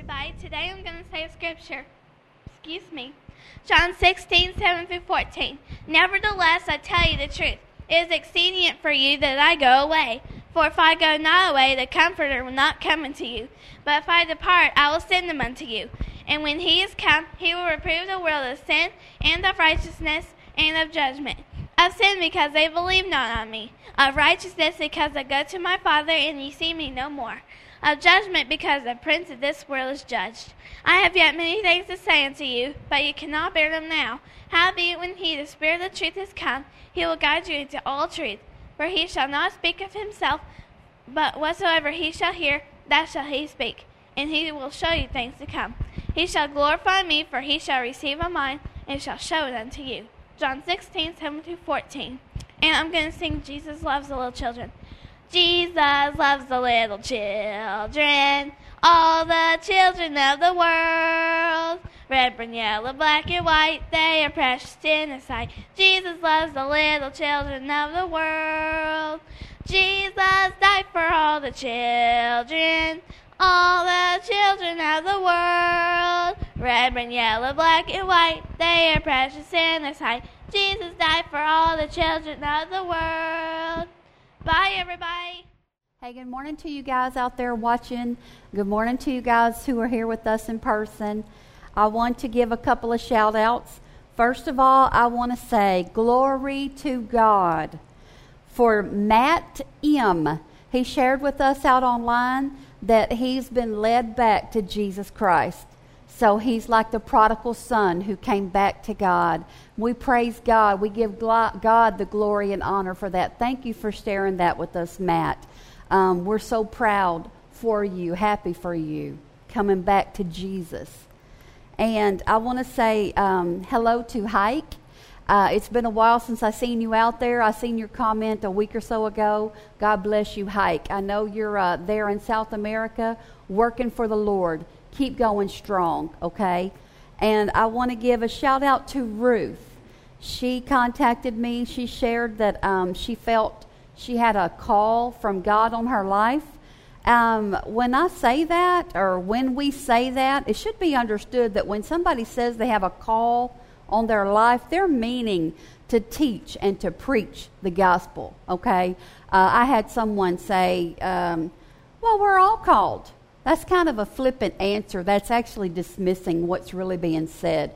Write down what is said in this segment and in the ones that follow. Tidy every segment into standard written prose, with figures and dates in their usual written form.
everybody. Today I'm going to say a scripture. John 16:7-14. Nevertheless, I tell you the truth. It is expedient for you that I go away. For if I go not away, the Comforter will not come unto you. But if I depart, I will send him unto you. And when he is come, he will reprove the world of sin, and of righteousness, and of judgment. Of sin, because they believe not on me. Of righteousness, because I go to my Father, and ye see me no more. Of judgment, because the prince of this world is judged. I have yet many things to say unto you, but ye cannot bear them now. Howbeit, when he, the Spirit of truth, is come, he will guide you into all truth. For he shall not speak of himself, but whatsoever he shall hear, that shall he speak. And he will show you things to come. He shall glorify me, for he shall receive of mine, and shall show it unto you. John 16:7-14. And I'm going to sing Jesus Loves the Little Children. Jesus loves the little children, all the children of the world. Red, brown, yellow, black, and white, they are precious in His sight. Jesus loves the little children of the world. Jesus died for all the children, all the children of the world. Red, brown, yellow, black, and white, they are precious in His sight. Jesus died for all the children of the world. Bye, everybody. Hey, good morning to you guys out there watching. Good morning to you guys who are here with us in person. I want to give a couple of shout outs. First of all, I want to say glory to God for Matt M. He shared with us out online that he's been led back to Jesus Christ. So he's like the prodigal son who came back to God. We praise God. We give God the glory and honor for that. Thank you for sharing that with us, Matt. We're so proud for you, happy for you, coming back to Jesus. And I want to say hello to Hike. It's been a while since I seen you out there. I seen your comment a week or so ago. God bless you, Hike. I know you're there in South America working for the Lord. Keep going strong, okay? And I want to give a shout out to Ruth. She contacted me. She shared that she felt she had a call from God on her life. When I say that, or when we say that, it should be understood that when somebody says they have a call on their life, they're meaning to teach and to preach the gospel, okay? I had someone say, well, we're all called. That's kind of a flippant answer. That's actually dismissing what's really being said.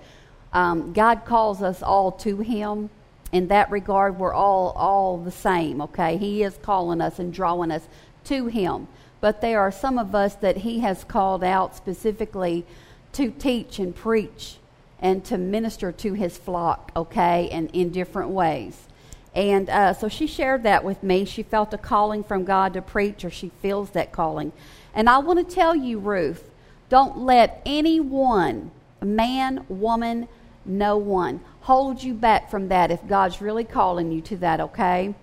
God calls us all to Him. In that regard, we're all the same, okay? He is calling us and drawing us to Him. But there are some of us that He has called out specifically to teach and preach and to minister to His flock, okay, and in different ways. And so she shared that with me. She felt a calling from God to preach, or she feels that calling. And I want to tell you, Ruth, don't let anyone, man, woman, no one, hold you back from that if God's really calling you to that, okay?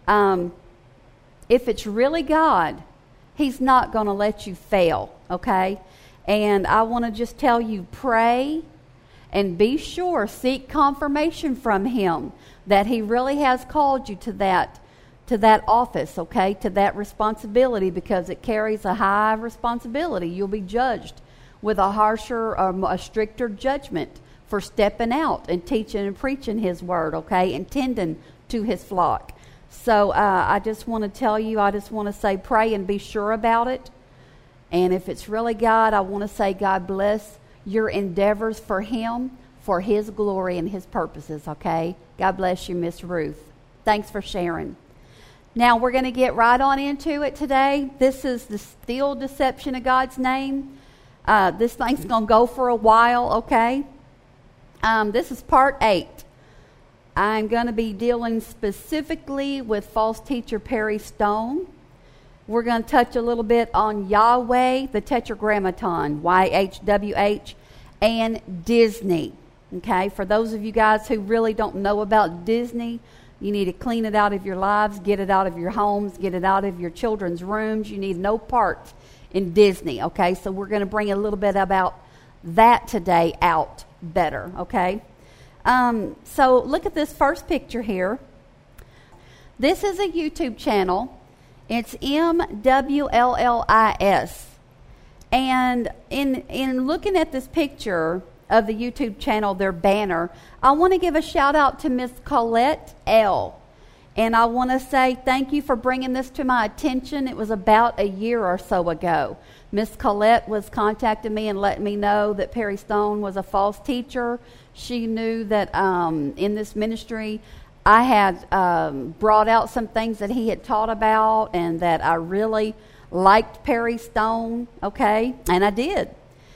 If it's really God, He's not going to let you fail, okay? And I want to just tell you, pray and be sure, seek confirmation from Him that He really has called you to that office, okay, to that responsibility, because it carries a high responsibility. You'll be judged with a harsher or a stricter judgment for stepping out and teaching and preaching His word, okay, and tending to His flock. So I just want to tell you, I just want to say pray and be sure about it. And if it's really God, I want to say God bless your endeavors for Him, for His glory and His purposes, okay? God bless you, Miss Ruth. Thanks for sharing. Now we're going to get right on into it today. This is the still deception of God's name. This thing's going to go for a while, okay? This is part 8. I'm going to be dealing specifically with false teacher Perry Stone. We're going to touch a little bit on Yahweh, the Tetragrammaton, YHWH, and Disney. Okay, for those of you guys who really don't know about Disney, you need to clean it out of your lives, get it out of your homes, get it out of your children's rooms. You need no part in Disney, okay? So we're going to bring a little bit about that today out better, okay? So look at this first picture here. This is a YouTube channel. It's MWLLIS. And in looking at this picture of the YouTube channel, their banner, I want to give a shout out to Miss Colette L. And I want to say thank you for bringing this to my attention. It was about a year or so ago. Miss Colette was contacting me and letting me know that Perry Stone was a false teacher. She knew that in this ministry I had brought out some things that he had taught about, and that I really liked Perry Stone, okay? And I did.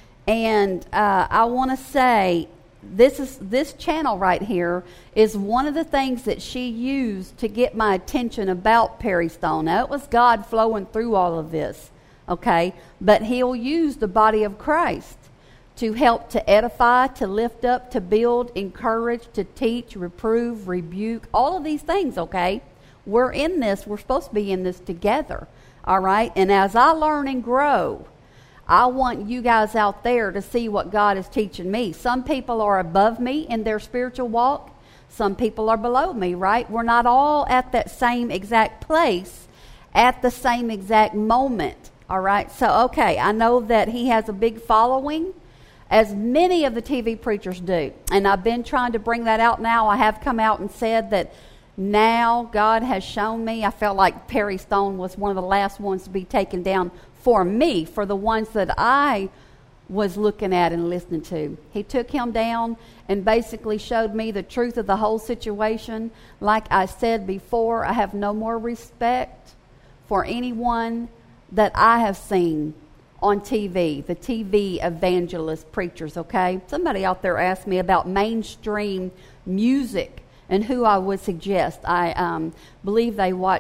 And I want to say this channel right here is one of the things that she used to get my attention about Perry Stone. Now, it was God flowing through all of this, okay? But he'll use the body of Christ to help to edify, to lift up, to build, encourage, to teach, reprove, rebuke, all of these things, okay? We're in this. We're supposed to be in this together, all right? And as I learn and grow, I want you guys out there to see what God is teaching me. Some people are above me in their spiritual walk. Some people are below me, right? We're not all at that same exact place at the same exact moment, all right? So, okay, I know that he has a big following, as many of the TV preachers do. And I've been trying to bring that out now. I have come out and said that now God has shown me. I felt like Perry Stone was one of the last ones to be taken down for me, for the ones that I was looking at and listening to. He took him down and basically showed me the truth of the whole situation. Like I said before, I have no more respect for anyone that I have seen on TV, the TV evangelist preachers, okay? Somebody out there asked me about mainstream music and who I would suggest. I believe they watch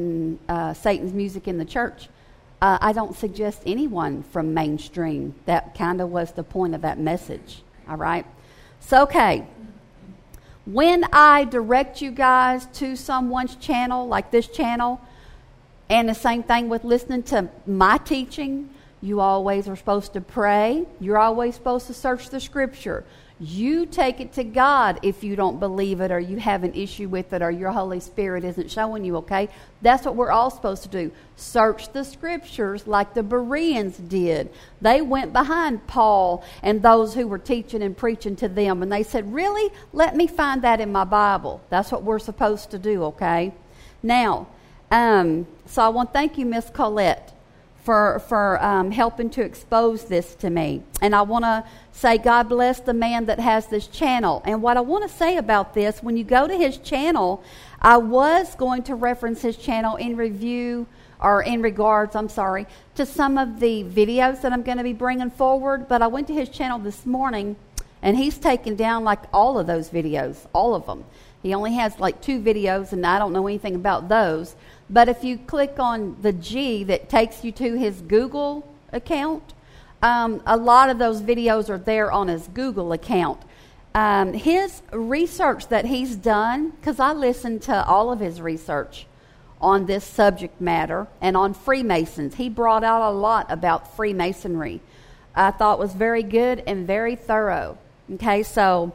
Satan's music in the church. I don't suggest anyone from mainstream. That kind of was the point of that message, all right? So, okay, when I direct you guys to someone's channel, like this channel, and the same thing with listening to my teaching, you always are supposed to pray. You're always supposed to search the Scripture. You take it to God if you don't believe it, or you have an issue with it, or your Holy Spirit isn't showing you, okay? That's what we're all supposed to do. Search the Scriptures like the Bereans did. They went behind Paul and those who were teaching and preaching to them, and they said, really? Let me find that in my Bible. That's what we're supposed to do, okay? Now, so I want to thank you, Miss Colette, for helping to expose this to me. And I want to say God bless the man that has this channel. And what I want to say about this, when you go to his channel, I was going to reference his channel in regards to some of the videos that I'm going to be bringing forward. But I went to his channel this morning, and he's taken down like all of those videos, all of them. He only has like 2 videos, and I don't know anything about those. But if you click on the G that takes you to his Google account, a lot of those videos are there on his Google account. His research that he's done, because I listened to all of his research on this subject matter and on Freemasons. He brought out a lot about Freemasonry. I thought was very good and very thorough. Okay, so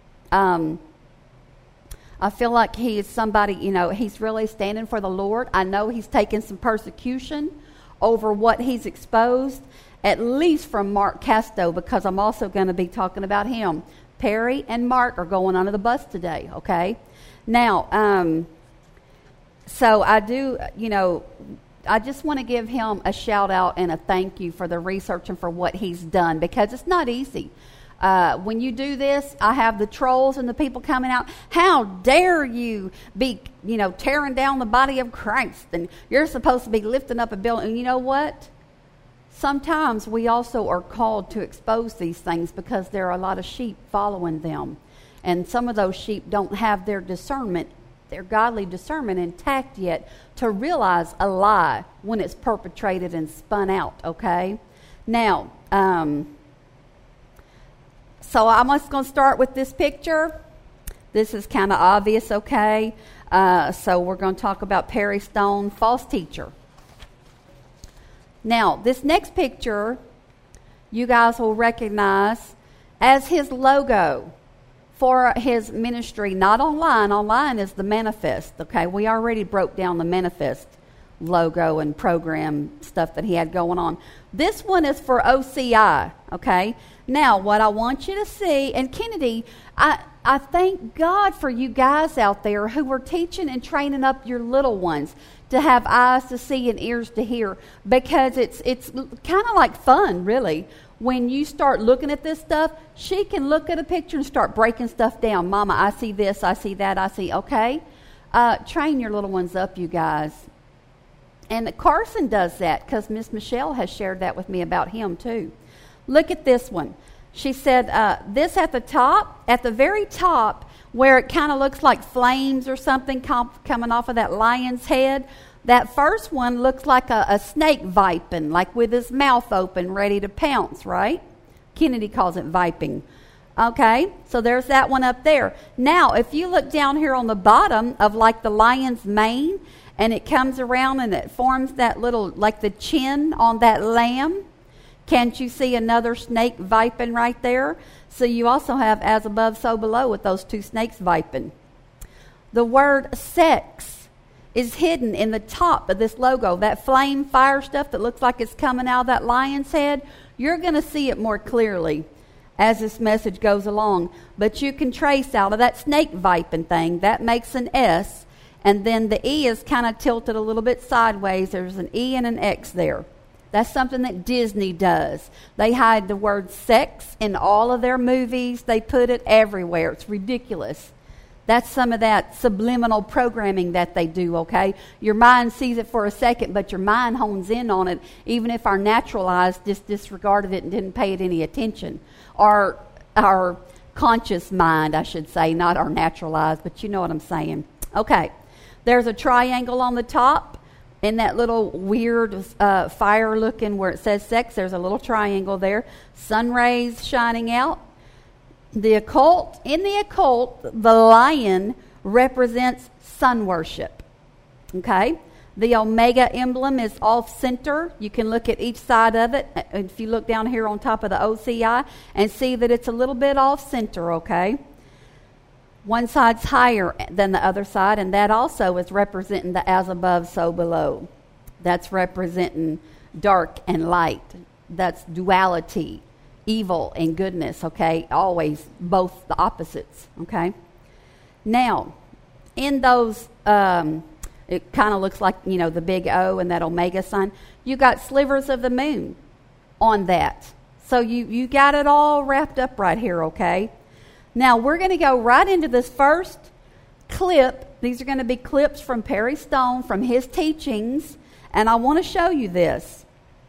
I feel like he is somebody, he's really standing for the Lord. I know he's taken some persecution over what he's exposed, at least from Mark Casto, because I'm also going to be talking about him. Perry and Mark are going under the bus today, okay? Now, so I do, I just want to give him a shout out and a thank you for the research and for what he's done, because it's not easy. When you do this, I have the trolls and the people coming out. How dare you be, tearing down the body of Christ? And you're supposed to be lifting up a building. And you know what? Sometimes we also are called to expose these things because there are a lot of sheep following them. And some of those sheep don't have their discernment, their godly discernment intact yet to realize a lie when it's perpetrated and spun out, okay? Now, so I'm just going to start with this picture. This is kind of obvious, okay? So we're going to talk about Perry Stone, false teacher. Now, this next picture, you guys will recognize as his logo for his ministry, not online. Online is the manifest, okay? We already broke down the manifest logo and program stuff that he had going on. This one is for OCI, okay? Now, what I want you to see, and Kennedy, I thank God for you guys out there who are teaching and training up your little ones to have eyes to see and ears to hear, because it's kind of like fun, really. When you start looking at this stuff, she can look at a picture and start breaking stuff down. Mama, I see this, I see that, I see, okay? Train your little ones up, you guys. And Carson does that because Miss Michelle has shared that with me about him too. Look at this one. She said this at the very top, where it kind of looks like flames or something coming off of that lion's head. That first one looks like a snake viping, like with his mouth open, ready to pounce, right? Kennedy calls it viping. Okay, so there's that one up there. Now, if you look down here on the bottom of like the lion's mane, and it comes around and it forms that little, like the chin on that lamb, can't you see another snake viping right there? So you also have as above, so below with those two snakes viping. The word sex is hidden in the top of this logo. That flame fire stuff that looks like it's coming out of that lion's head, you're going to see it more clearly as this message goes along. But you can trace out of that snake viping thing, that makes an S, and then the E is kind of tilted a little bit sideways. There's an E and an X there. That's something that Disney does. They hide the word sex in all of their movies. They put it everywhere. It's ridiculous. That's some of that subliminal programming that they do, okay? Your mind sees it for a second, but your mind hones in on it, even if our natural eyes just disregarded it and didn't pay it any attention. Or our conscious mind, I should say, not our natural eyes, but you know what I'm saying. Okay, there's a triangle on the top. In that little weird fire looking where it says sex, there's a little triangle there. Sun rays shining out. In the occult, the lion represents sun worship. Okay? The Omega emblem is off center. You can look at each side of it. If you look down here on top of the OCI and see that it's a little bit off center, okay? One side's higher than the other side, and that also is representing the as above, so below. That's representing dark and light. That's duality, evil and goodness, okay? Always both the opposites, okay? Now, in those, it kind of looks like, you know, the big O and that Omega sign. You got slivers of the moon on that. So you got it all wrapped up right here, okay? Now, we're going to go right into this first clip. These are going to be clips from Perry Stone, from his teachings, and I want to show you this.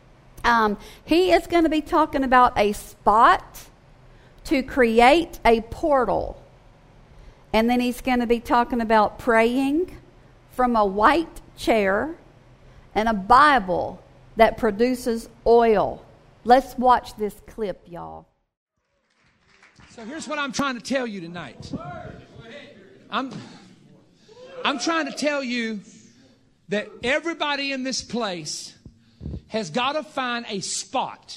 He is going to be talking about a spot to create a portal. And then he's going to be talking about praying from a white chair and a Bible that produces oil. Let's watch this clip, y'all. So here's what I'm trying to tell you tonight. I'm trying to tell you that everybody in this place has got to find a spot,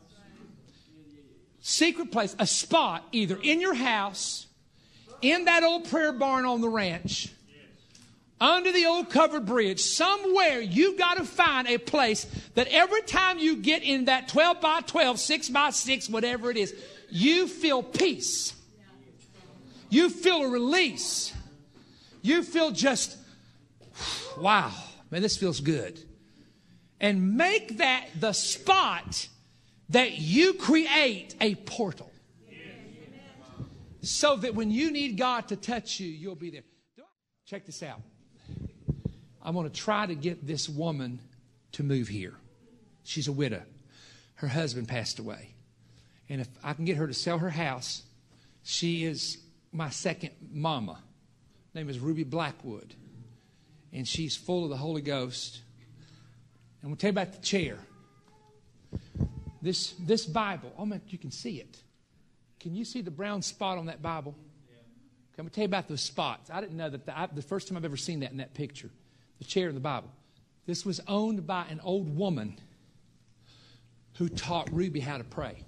secret place, a spot either in your house, in that old prayer barn on the ranch, under the old covered bridge, somewhere you've got to find a place that every time you get in that 12 by 12, 6 by 6, whatever it is, you feel peace. You feel a release. You feel just, wow, man, this feels good. And make that the spot that you create a portal. So that when you need God to touch you, you'll be there. Check this out. I'm going to try to get this woman to move here. She's a widow. Her husband passed away. And if I can get her to sell her house, she is my second mama. Her name is Ruby Blackwood. And she's full of the Holy Ghost. And I'm going to tell you about the chair. This Bible, oh man, you can see it. Can you see the brown spot on that Bible? Yeah. Okay, I'm going to tell you about those spots. I didn't know that the first time I've ever seen that in that picture. The chair in the Bible. This was owned by an old woman who taught Ruby how to pray.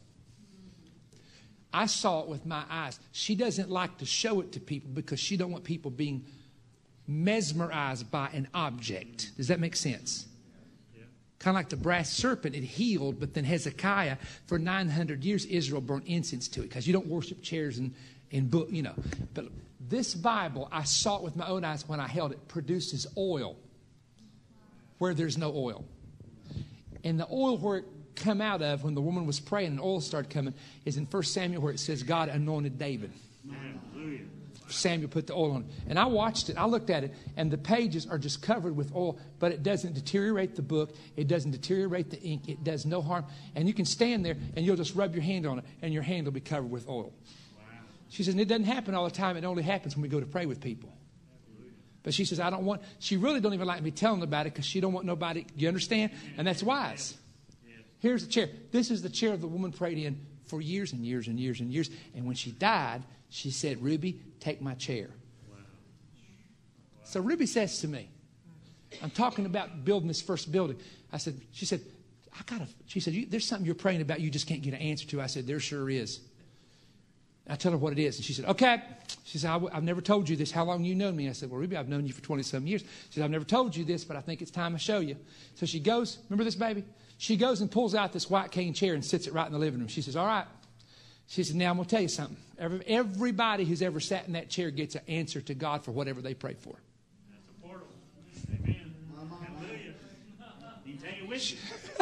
I saw it with my eyes. She doesn't like to show it to people because she don't want people being mesmerized by an object. Does that make sense? Kind of like the brass serpent, it healed, but then Hezekiah, for 900 years, Israel burned incense to it because you don't worship chairs and book, you know. But this Bible, I saw it with my own eyes when I held it, produces oil where there's no oil. And the oil where it come out of when the woman was praying and oil started coming is in 1 Samuel where it says God anointed David. Hallelujah. Samuel put the oil on. And I watched it. I looked at it. And the pages are just covered with oil. But it doesn't deteriorate the book. It doesn't deteriorate the ink. It does no harm. And you can stand there and you'll just rub your hand on it. And your hand will be covered with oil. Wow. She says, and it doesn't happen all the time. It only happens when we go to pray with people. But she says, she really don't even like me telling about it because she don't want nobody, you understand? And that's wise. Here's the chair. This is the chair the woman prayed in for years and years and years and years. And when she died, she said, Ruby, take my chair. Wow. So Ruby says to me, I'm talking about building this first building. She said, there's something you're praying about you just can't get an answer to. I said, there sure is. I tell her what it is. And she said, okay. She said, I've never told you this. How long you known me? I said, well, Ruby, I've known you for 20-some years. She said, I've never told you this, but I think it's time I show you. So she goes, remember this baby? She goes and pulls out this white cane chair and sits it right in the living room. She says, all right. She said, now I'm going to tell you something. Everybody who's ever sat in that chair gets an answer to God for whatever they prayed for. That's a portal. Amen. Hallelujah. You take it with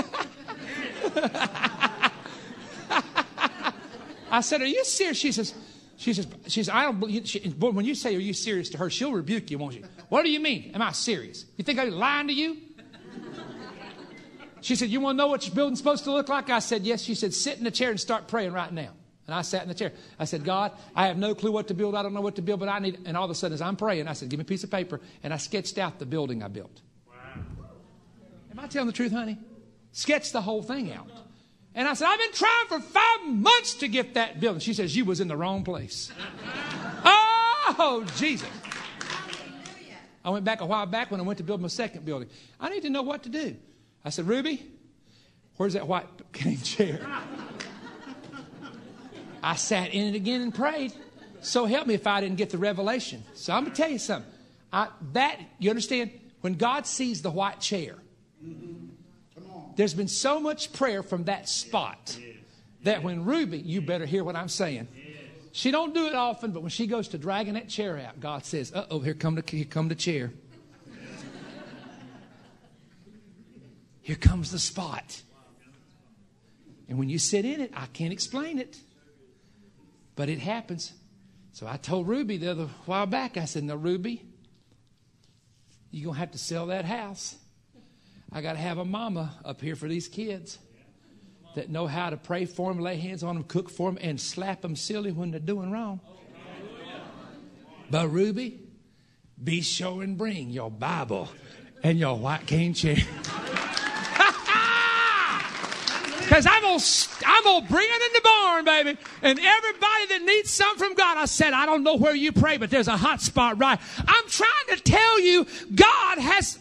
you. I said, are you serious? She says, I don't believe. Boy, when you say, are you serious to her, she'll rebuke you, won't she? What do you mean? Am I serious? You think I'm lying to you? She said, you want to know what your building's supposed to look like? I said, yes. She said, sit in the chair and start praying right now. And I sat in the chair. I said, God, I have no clue what to build. I don't know what to build, but I need. And all of a sudden, as I'm praying, I said, give me a piece of paper. And I sketched out the building I built. Wow. Am I telling the truth, honey? Sketched the whole thing out. And I said, I've been trying for 5 months to get that building. She says, you was in the wrong place. Oh, Jesus. I went back a while back when I went to build my second building. I need to know what to do. I said, Ruby, where's that white cane chair? I sat in it again and prayed. So help me if I didn't get the revelation. So I'm going to tell you something. You understand? When God sees the white chair, there's been so much prayer from that spot that when Ruby, you better hear what I'm saying. She don't do it often, but when she goes to dragging that chair out, God says, uh-oh, here come the chair. Here comes the spot. And when you sit in it, I can't explain it. But it happens. So I told Ruby the other while back, I said, no, Ruby, you're going to have to sell that house. I got to have a mama up here for these kids that know how to pray for them, lay hands on them, cook for them, and slap them silly when they're doing wrong. But Ruby, be sure and bring your Bible and your white cane chair. Because I'm going to bring it in the barn, baby. And everybody that needs something from God, I said, I don't know where you pray, but there's a hot spot right. I'm trying to tell you, God has...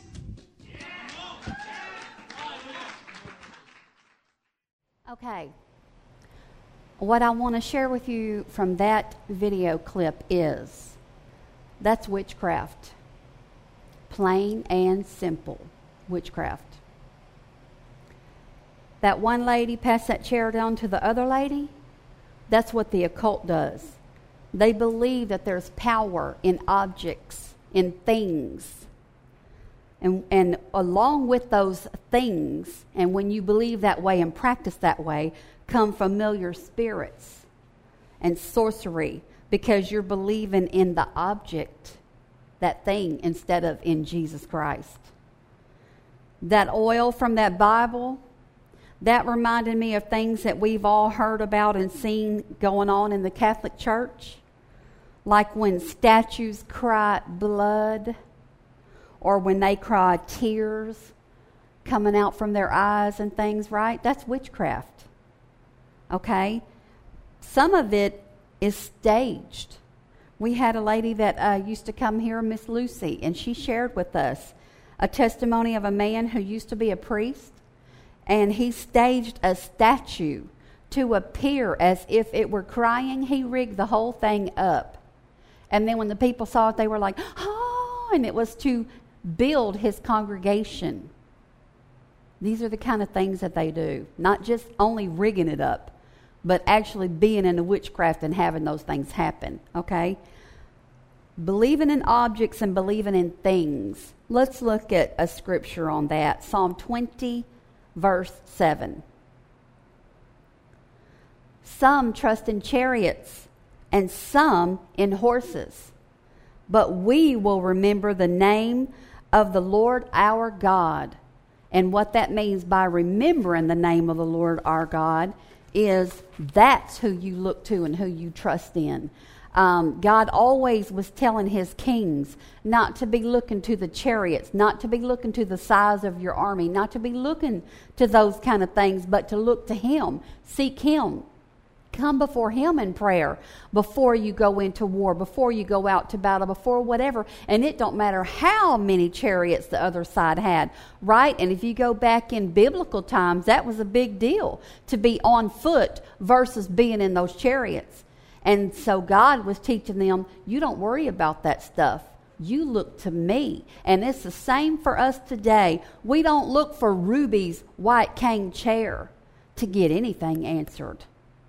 Okay. What I want to share with you from that video clip is, that's witchcraft. Plain and simple witchcraft. That one lady passed that chair down to the other lady. That's what the occult does. They believe that there's power in objects, in things. And along with those things, and when you believe that way and practice that way, come familiar spirits and sorcery, because you're believing in the object, that thing, instead of in Jesus Christ. That oil from that Bible, that reminded me of things that we've all heard about and seen going on in the Catholic Church. Like when statues cry blood, or when they cry tears coming out from their eyes and things, right? That's witchcraft. Okay? Some of it is staged. We had a lady that used to come here, Miss Lucy, and she shared with us a testimony of a man who used to be a priest, and he staged a statue to appear as if it were crying. He rigged the whole thing up. And then when the people saw it, they were like, oh, and it was to build his congregation. These are the kind of things that they do. Not just only rigging it up, but actually being in the witchcraft and having those things happen, okay? Believing in objects and believing in things. Let's look at a scripture on that. Psalm 20, verse 7. Some trust in chariots and some in horses, but we will remember the name of the Lord our God. And what that means by remembering the name of the Lord our God is that's who you look to and who you trust in. God always was telling his kings not to be looking to the chariots, not to be looking to the size of your army, not to be looking to those kind of things, but to look to him, seek him. Come before him in prayer before you go into war, before you go out to battle, before whatever. And it don't matter how many chariots the other side had, right? And if you go back in biblical times, that was a big deal to be on foot versus being in those chariots. And so God was teaching them, you don't worry about that stuff. You look to me. And it's the same for us today. We don't look for Ruby's white cane chair to get anything answered.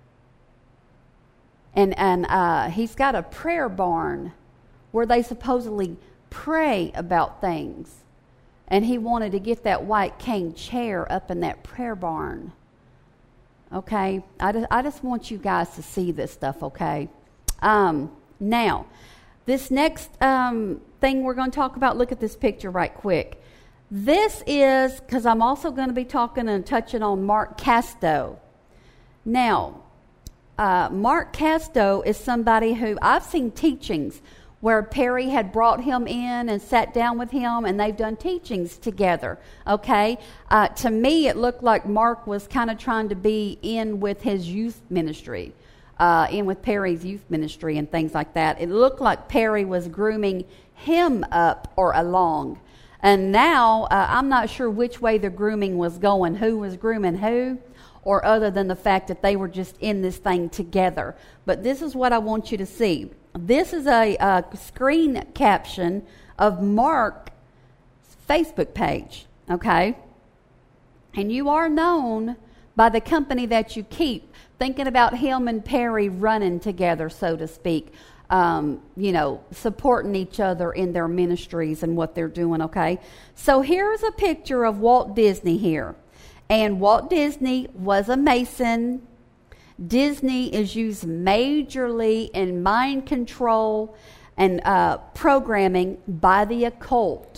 And he's got a prayer barn where they supposedly pray about things. And he wanted to get that white cane chair up in that prayer barn. Okay? I just want you guys to see this stuff, okay? Now, this next thing we're going to talk about, look at this picture right quick. This is, because I'm also going to be talking and touching on Mark Casto. Now, Mark Casto is somebody who I've seen teachings where Perry had brought him in and sat down with him, and they've done teachings together, okay? To me, it looked like Mark was kind of trying to be in with his youth ministry, in with Perry's youth ministry and things like that. It looked like Perry was grooming him up or along. And now, I'm not sure which way the grooming was going, who was grooming who, or other than the fact that they were just in this thing together. But this is what I want you to see. This is a screen caption of Mark's Facebook page, okay? And you are known by the company that you keep, thinking about him and Perry running together, so to speak, supporting each other in their ministries and what they're doing, okay? So here's a picture of Walt Disney here. And Walt Disney was a Mason. Disney is used majorly in mind control and programming by the occult.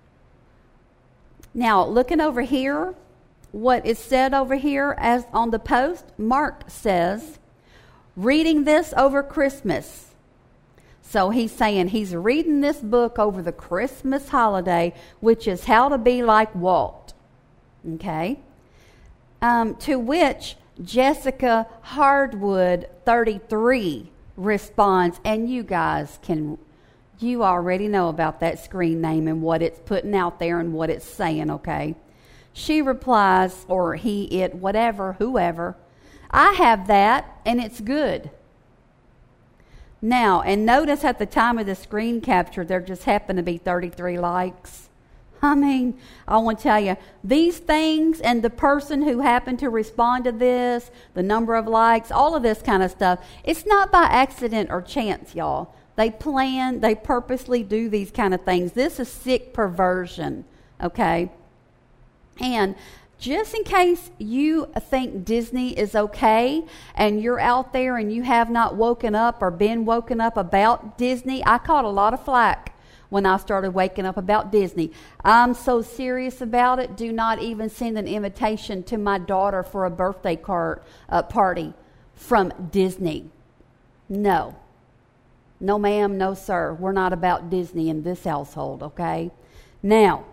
Now, looking over here, what is said over here as on the post, Mark says, reading this over Christmas. So he's saying he's reading this book over the Christmas holiday, which is How to Be Like Walt. Okay? To which Jessica Hardwood 33 responds, and you guys you already know about that screen name and what it's putting out there and what it's saying, okay? She replies, or he, it, whatever, whoever, I have that and it's good. Now, and notice at the time of the screen capture, there just happened to be 33 likes. I mean, I want to tell you, these things and the person who happened to respond to this, the number of likes, all of this kind of stuff, it's not by accident or chance, y'all. They plan, they purposely do these kind of things. This is sick perversion, okay? And just in case you think Disney is okay and you're out there and you have not woken up or been woken up about Disney, I caught a lot of flack when I started waking up about Disney. I'm so serious about it, do not even send an invitation to my daughter for a birthday party from Disney. No. No, ma'am, no, sir. We're not about Disney in this household, okay? Now,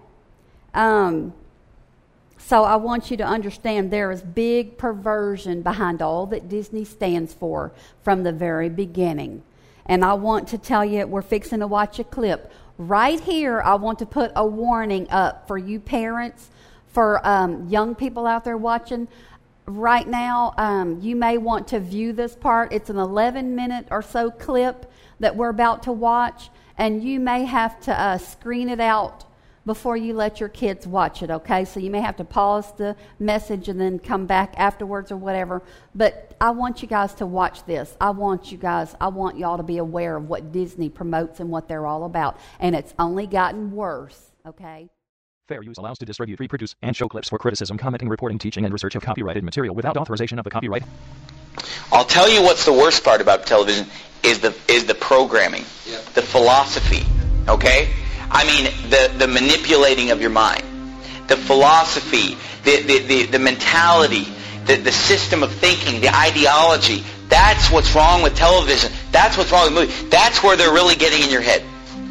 so I want you to understand there is big perversion behind all that Disney stands for from the very beginning. And I want to tell you, we're fixing to watch a clip. Right here, I want to put a warning up for you parents, for young people out there watching. Right now, you may want to view this part. It's an 11-minute or so clip that we're about to watch. and you may have to screen it out before you let your kids watch it, okay? So you may have to pause the message and then come back afterwards or whatever. But I want you guys to watch this. I want y'all to be aware of what Disney promotes and what they're all about. And it's only gotten worse, okay? Fair use allows to distribute, reproduce, and show clips for criticism, commenting, reporting, teaching, and research of copyrighted material without authorization of the copyright. I'll tell you what's the worst part about television is the programming, the philosophy, okay? I mean, the manipulating of your mind, the philosophy, the mentality, the system of thinking, the ideology. That's what's wrong with television. That's what's wrong with movies. That's where they're really getting in your head.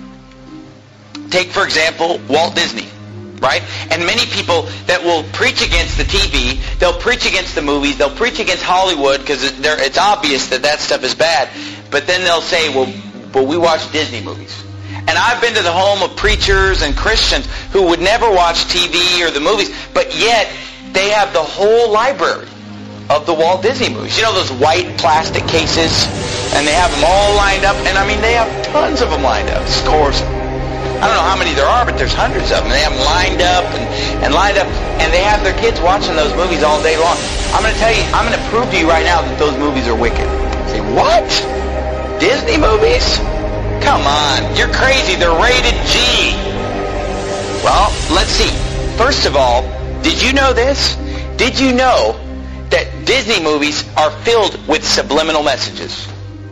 Take, for example, Walt Disney, right? And many people that will preach against the TV, they'll preach against the movies, they'll preach against Hollywood because it's obvious that stuff is bad. But then they'll say, well, we watch Disney movies. And I've been to the home of preachers and Christians who would never watch TV or the movies, but yet they have the whole library of the Walt Disney movies. You know those white plastic cases? And they have them all lined up. And I mean, they have tons of them lined up, scores. I don't know how many there are, but there's hundreds of them. They have them lined up and lined up. And they have their kids watching those movies all day long. I'm going to tell you, I'm going to prove to you right now that those movies are wicked. You say, what? Disney movies? Come on, you're crazy. They're rated G. Well, let's see. First of all, did you know this? Did you know that Disney movies are filled with subliminal messages?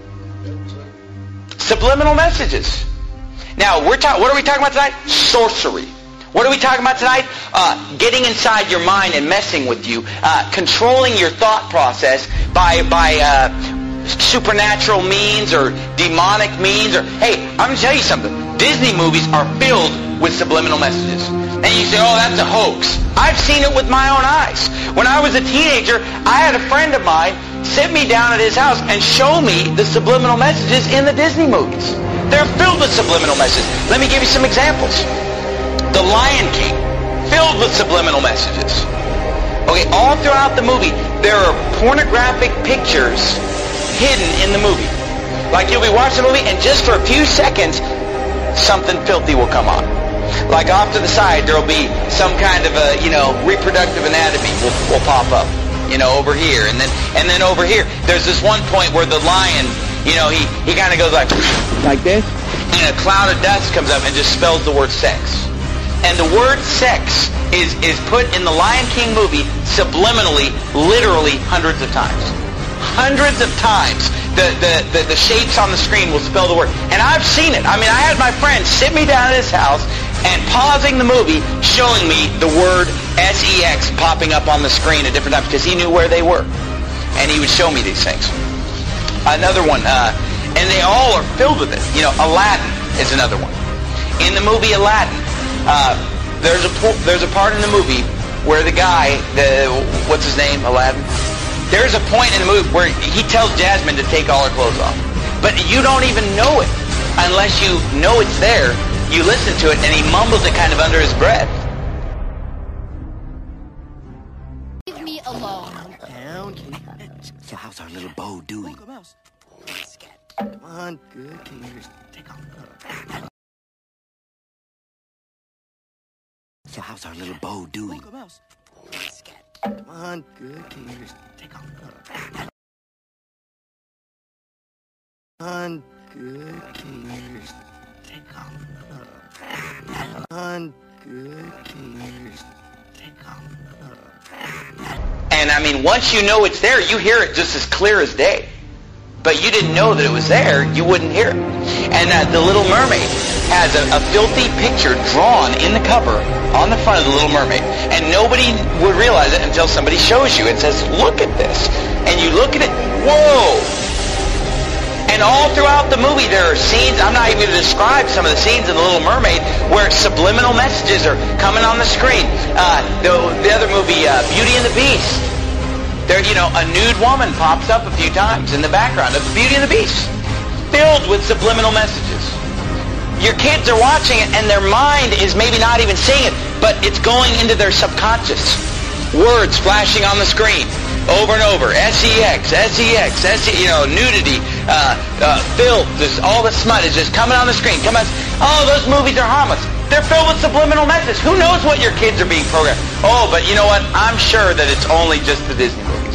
Subliminal messages. Now, what are we talking about tonight? Sorcery. What are we talking about tonight? Getting inside your mind and messing with you, controlling your thought process by supernatural means or demonic means. Or hey, I'm going to tell you something. Disney movies are filled with subliminal messages. And you say, oh, that's a hoax. I've seen it with my own eyes. When I was a teenager, I had a friend of mine sit me down at his house and show me the subliminal messages in the Disney movies. They're filled with subliminal messages. Let me give you some examples. The Lion King, filled with subliminal messages. Okay, all throughout the movie, there are pornographic pictures hidden in the movie. Like you'll be watching the movie and just for a few seconds, something filthy will come on. Like off to the side, there'll be some kind of a, reproductive anatomy will pop up, over here. And then over here, there's this one point where the lion, he kind of goes like this. And a cloud of dust comes up and just spells the word sex. And the word sex is put in the Lion King movie subliminally, literally hundreds of times. Hundreds of times. The shapes on the screen will spell the word. And I've seen it. I mean, I had my friend sit me down at his house and pausing the movie, showing me the word S-E-X popping up on the screen at different times because he knew where they were. And he would show me these things. Another one, and they all are filled with it. Aladdin is another one. In the movie Aladdin, there's a part in the movie where the guy, what's his name, Aladdin? There's a point in the movie where he tells Jasmine to take all her clothes off. But you don't even know it unless you know it's there. You listen to it, and he mumbles it kind of under his breath. Leave me alone. Down. So how's our little Bo doing? Come on, good. Can you just take off? So how's our little Bo doing? Come on, good. Can you just take off? Come on, good. Can you just take off? Come on, good. Can you just take off? And I mean, once you know it's there, you hear it just as clear as day. But you didn't know that it was there, you wouldn't hear it. And The Little Mermaid has a filthy picture drawn in the cover on the front of The Little Mermaid. And nobody would realize it until somebody shows you and says, look at this. And you look at it, whoa! And all throughout the movie there are scenes, I'm not even going to describe some of the scenes in The Little Mermaid where subliminal messages are coming on the screen. The other movie, Beauty and the Beast. There, a nude woman pops up a few times in the background of Beauty and the Beast, filled with subliminal messages. Your kids are watching it, and their mind is maybe not even seeing it, but it's going into their subconscious. Words flashing on the screen. over and over. Sex, nudity, filth, all the smut is just coming on the screen. Oh, those movies are harmless. They're filled with subliminal messages. Who knows what your kids are being programmed? Oh, but you know what? I'm sure that it's only just the Disney movies.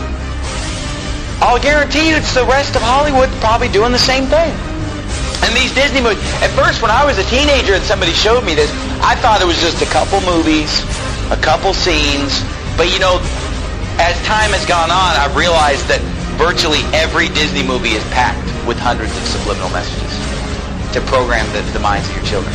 I'll guarantee you it's the rest of Hollywood probably doing the same thing. And these Disney movies, at first when I was a teenager and somebody showed me this, I thought it was just a couple movies, a couple scenes. But you know, as time has gone on, I've realized that virtually every Disney movie is packed with hundreds of subliminal messages to program the minds of your children.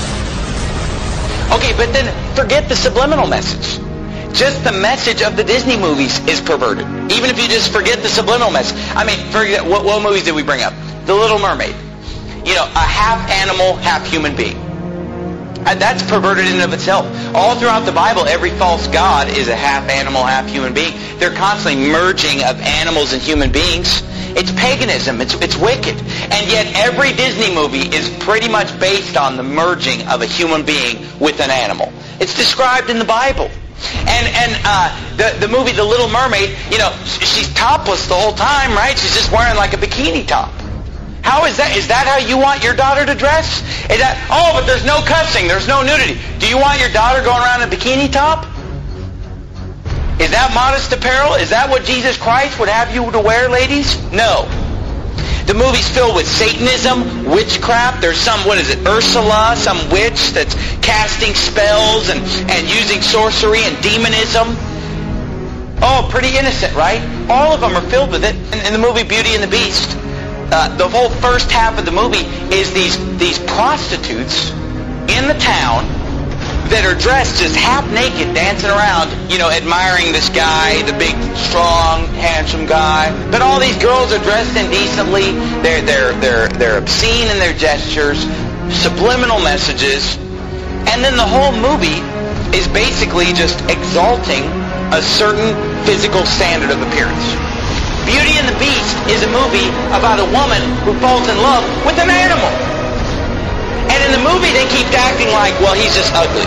Okay, but then forget the subliminal message. Just the message of the Disney movies is perverted. Even if you just forget the subliminal message. I mean, forget what movies did we bring up? The Little Mermaid. You know, a half animal, half human being. That's perverted in and of itself. All throughout the Bible, every false god is a half animal, half human being. They're constantly merging of animals and human beings. It's paganism. It's wicked. And yet every Disney movie is pretty much based on the merging of a human being with an animal. It's described in the Bible. And the movie The Little Mermaid, you know, she's topless the whole time, right? She's just wearing like a bikini top. How is that? Is that how you want your daughter to dress? Is that, oh, but there's no cussing, there's no nudity. Do you want your daughter going around in a bikini top? Is that modest apparel? Is that what Jesus Christ would have you to wear, ladies? No. The movie's filled with Satanism, witchcraft. There's some, Ursula, some witch that's casting spells and using sorcery and demonism. Oh, pretty innocent, right? All of them are filled with it. In the movie Beauty and the Beast, the whole first half of the movie is these prostitutes in the town that are dressed just half naked, dancing around, you know, admiring this guy, the big, strong, handsome guy. But all these girls are dressed indecently. They're obscene in their gestures, subliminal messages, and then the whole movie is basically just exalting a certain physical standard of appearance. Beauty and the Beast is a movie about a woman who falls in love with an animal. And in the movie, they keep acting like, well, he's just ugly.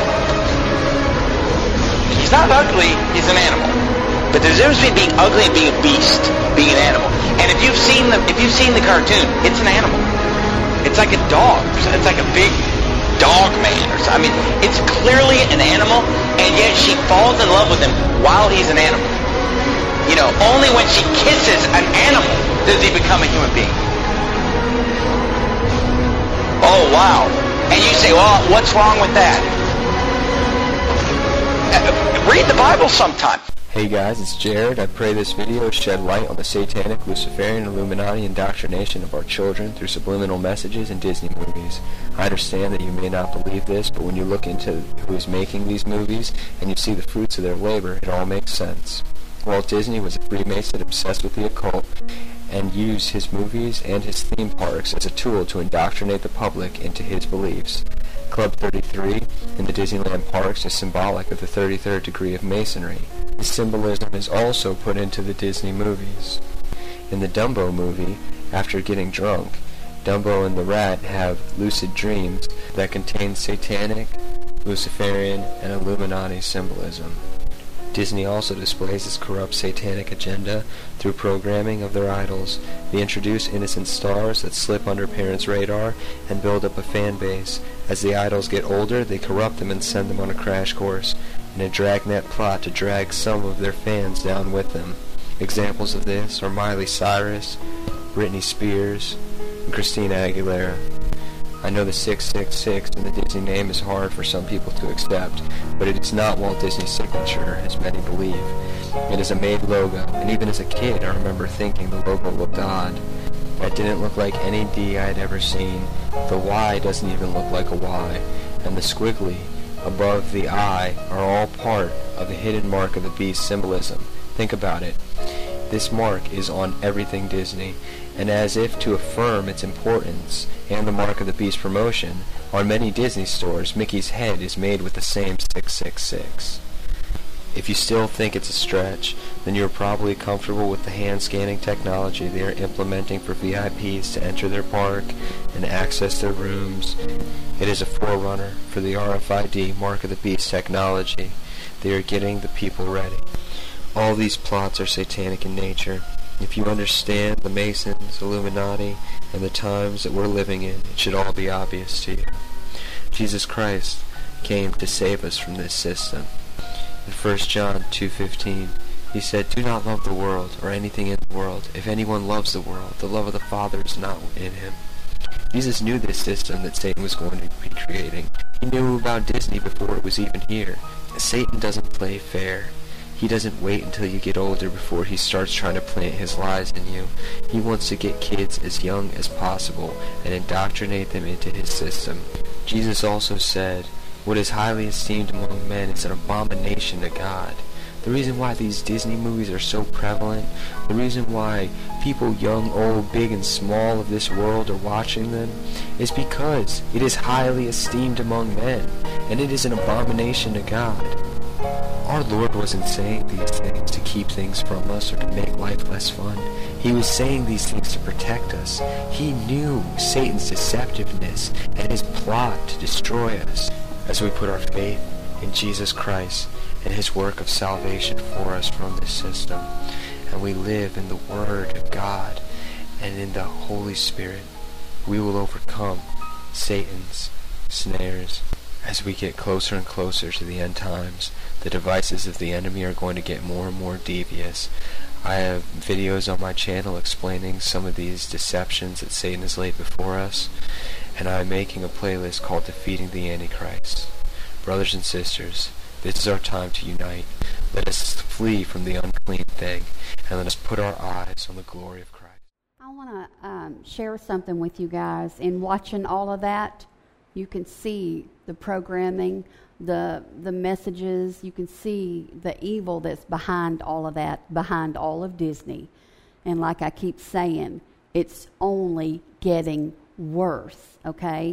He's not ugly, he's an animal. But there's a difference between being ugly and being a beast, being an animal. And if you've seen the cartoon, it's an animal. It's like a dog. It's like a big dog man or something. I mean, it's clearly an animal, and yet she falls in love with him while he's an animal. You know, only when she kisses an animal does he become a human being. Oh, wow. And you say, well, what's wrong with that? Read the Bible sometime. Hey guys, it's Jared. I pray this video shed light on the satanic, Luciferian, Illuminati indoctrination of our children through subliminal messages in Disney movies. I understand that you may not believe this, but when you look into who is making these movies and you see the fruits of their labor, it all makes sense. Walt Disney was a Freemason obsessed with the occult and used his movies and his theme parks as a tool to indoctrinate the public into his beliefs. Club 33 in the Disneyland parks is symbolic of the 33rd degree of Masonry. This symbolism is also put into the Disney movies. In the Dumbo movie, after getting drunk, Dumbo and the rat have lucid dreams that contain satanic, Luciferian, and Illuminati symbolism. Disney also displays its corrupt satanic agenda through programming of their idols. They introduce innocent stars that slip under parents' radar and build up a fan base. As the idols get older, they corrupt them and send them on a crash course in a dragnet plot to drag some of their fans down with them. Examples of this are Miley Cyrus, Britney Spears, and Christina Aguilera. I know the 666 in the Disney name is hard for some people to accept, but it is not Walt Disney's signature, as many believe. It is a made logo, and even as a kid I remember thinking the logo looked odd. It didn't look like any D I had ever seen. The Y doesn't even look like a Y, and the squiggly above the I are all part of the hidden mark of the beast symbolism. Think about it. This mark is on everything Disney, and as if to affirm its importance and the mark of the beast promotion, on many Disney stores, Mickey's head is made with the same 666. If you still think it's a stretch, then you're probably comfortable with the hand-scanning technology they are implementing for VIPs to enter their park and access their rooms. It is a forerunner for the RFID Mark of the Beast technology. They are getting the people ready. All these plots are satanic in nature. If you understand the Masons, Illuminati, and the times that we're living in, it should all be obvious to you. Jesus Christ came to save us from this system. In 1 John 2:15, he said, "Do not love the world or anything in the world. If anyone loves the world, the love of the Father is not in him." Jesus knew this system that Satan was going to be creating. He knew about Disney before it was even here. Satan doesn't play fair. He doesn't wait until you get older before he starts trying to plant his lies in you. He wants to get kids as young as possible and indoctrinate them into his system. Jesus also said, "What is highly esteemed among men is an abomination to God." The reason why these Disney movies are so prevalent, the reason why people young, old, big, and small of this world are watching them, is because it is highly esteemed among men, and it is an abomination to God. Our Lord wasn't saying these things to keep things from us or to make life less fun. He was saying these things to protect us. He knew Satan's deceptiveness and his plot to destroy us. As we put our faith in Jesus Christ and his work of salvation for us from this system, and we live in the Word of God and in the Holy Spirit, we will overcome Satan's snares. As we get closer and closer to the end times, the devices of the enemy are going to get more and more devious. I have videos on my channel explaining some of these deceptions that Satan has laid before us, and I'm making a playlist called Defeating the Antichrist. Brothers and sisters, this is our time to unite. Let us flee from the unclean thing, and let us put our eyes on the glory of Christ. I want to share something with you guys. In watching all of that, you can see the programming, the messages. You can see the evil that's behind all of that, behind all of Disney. And like I keep saying, it's only getting worse, okay?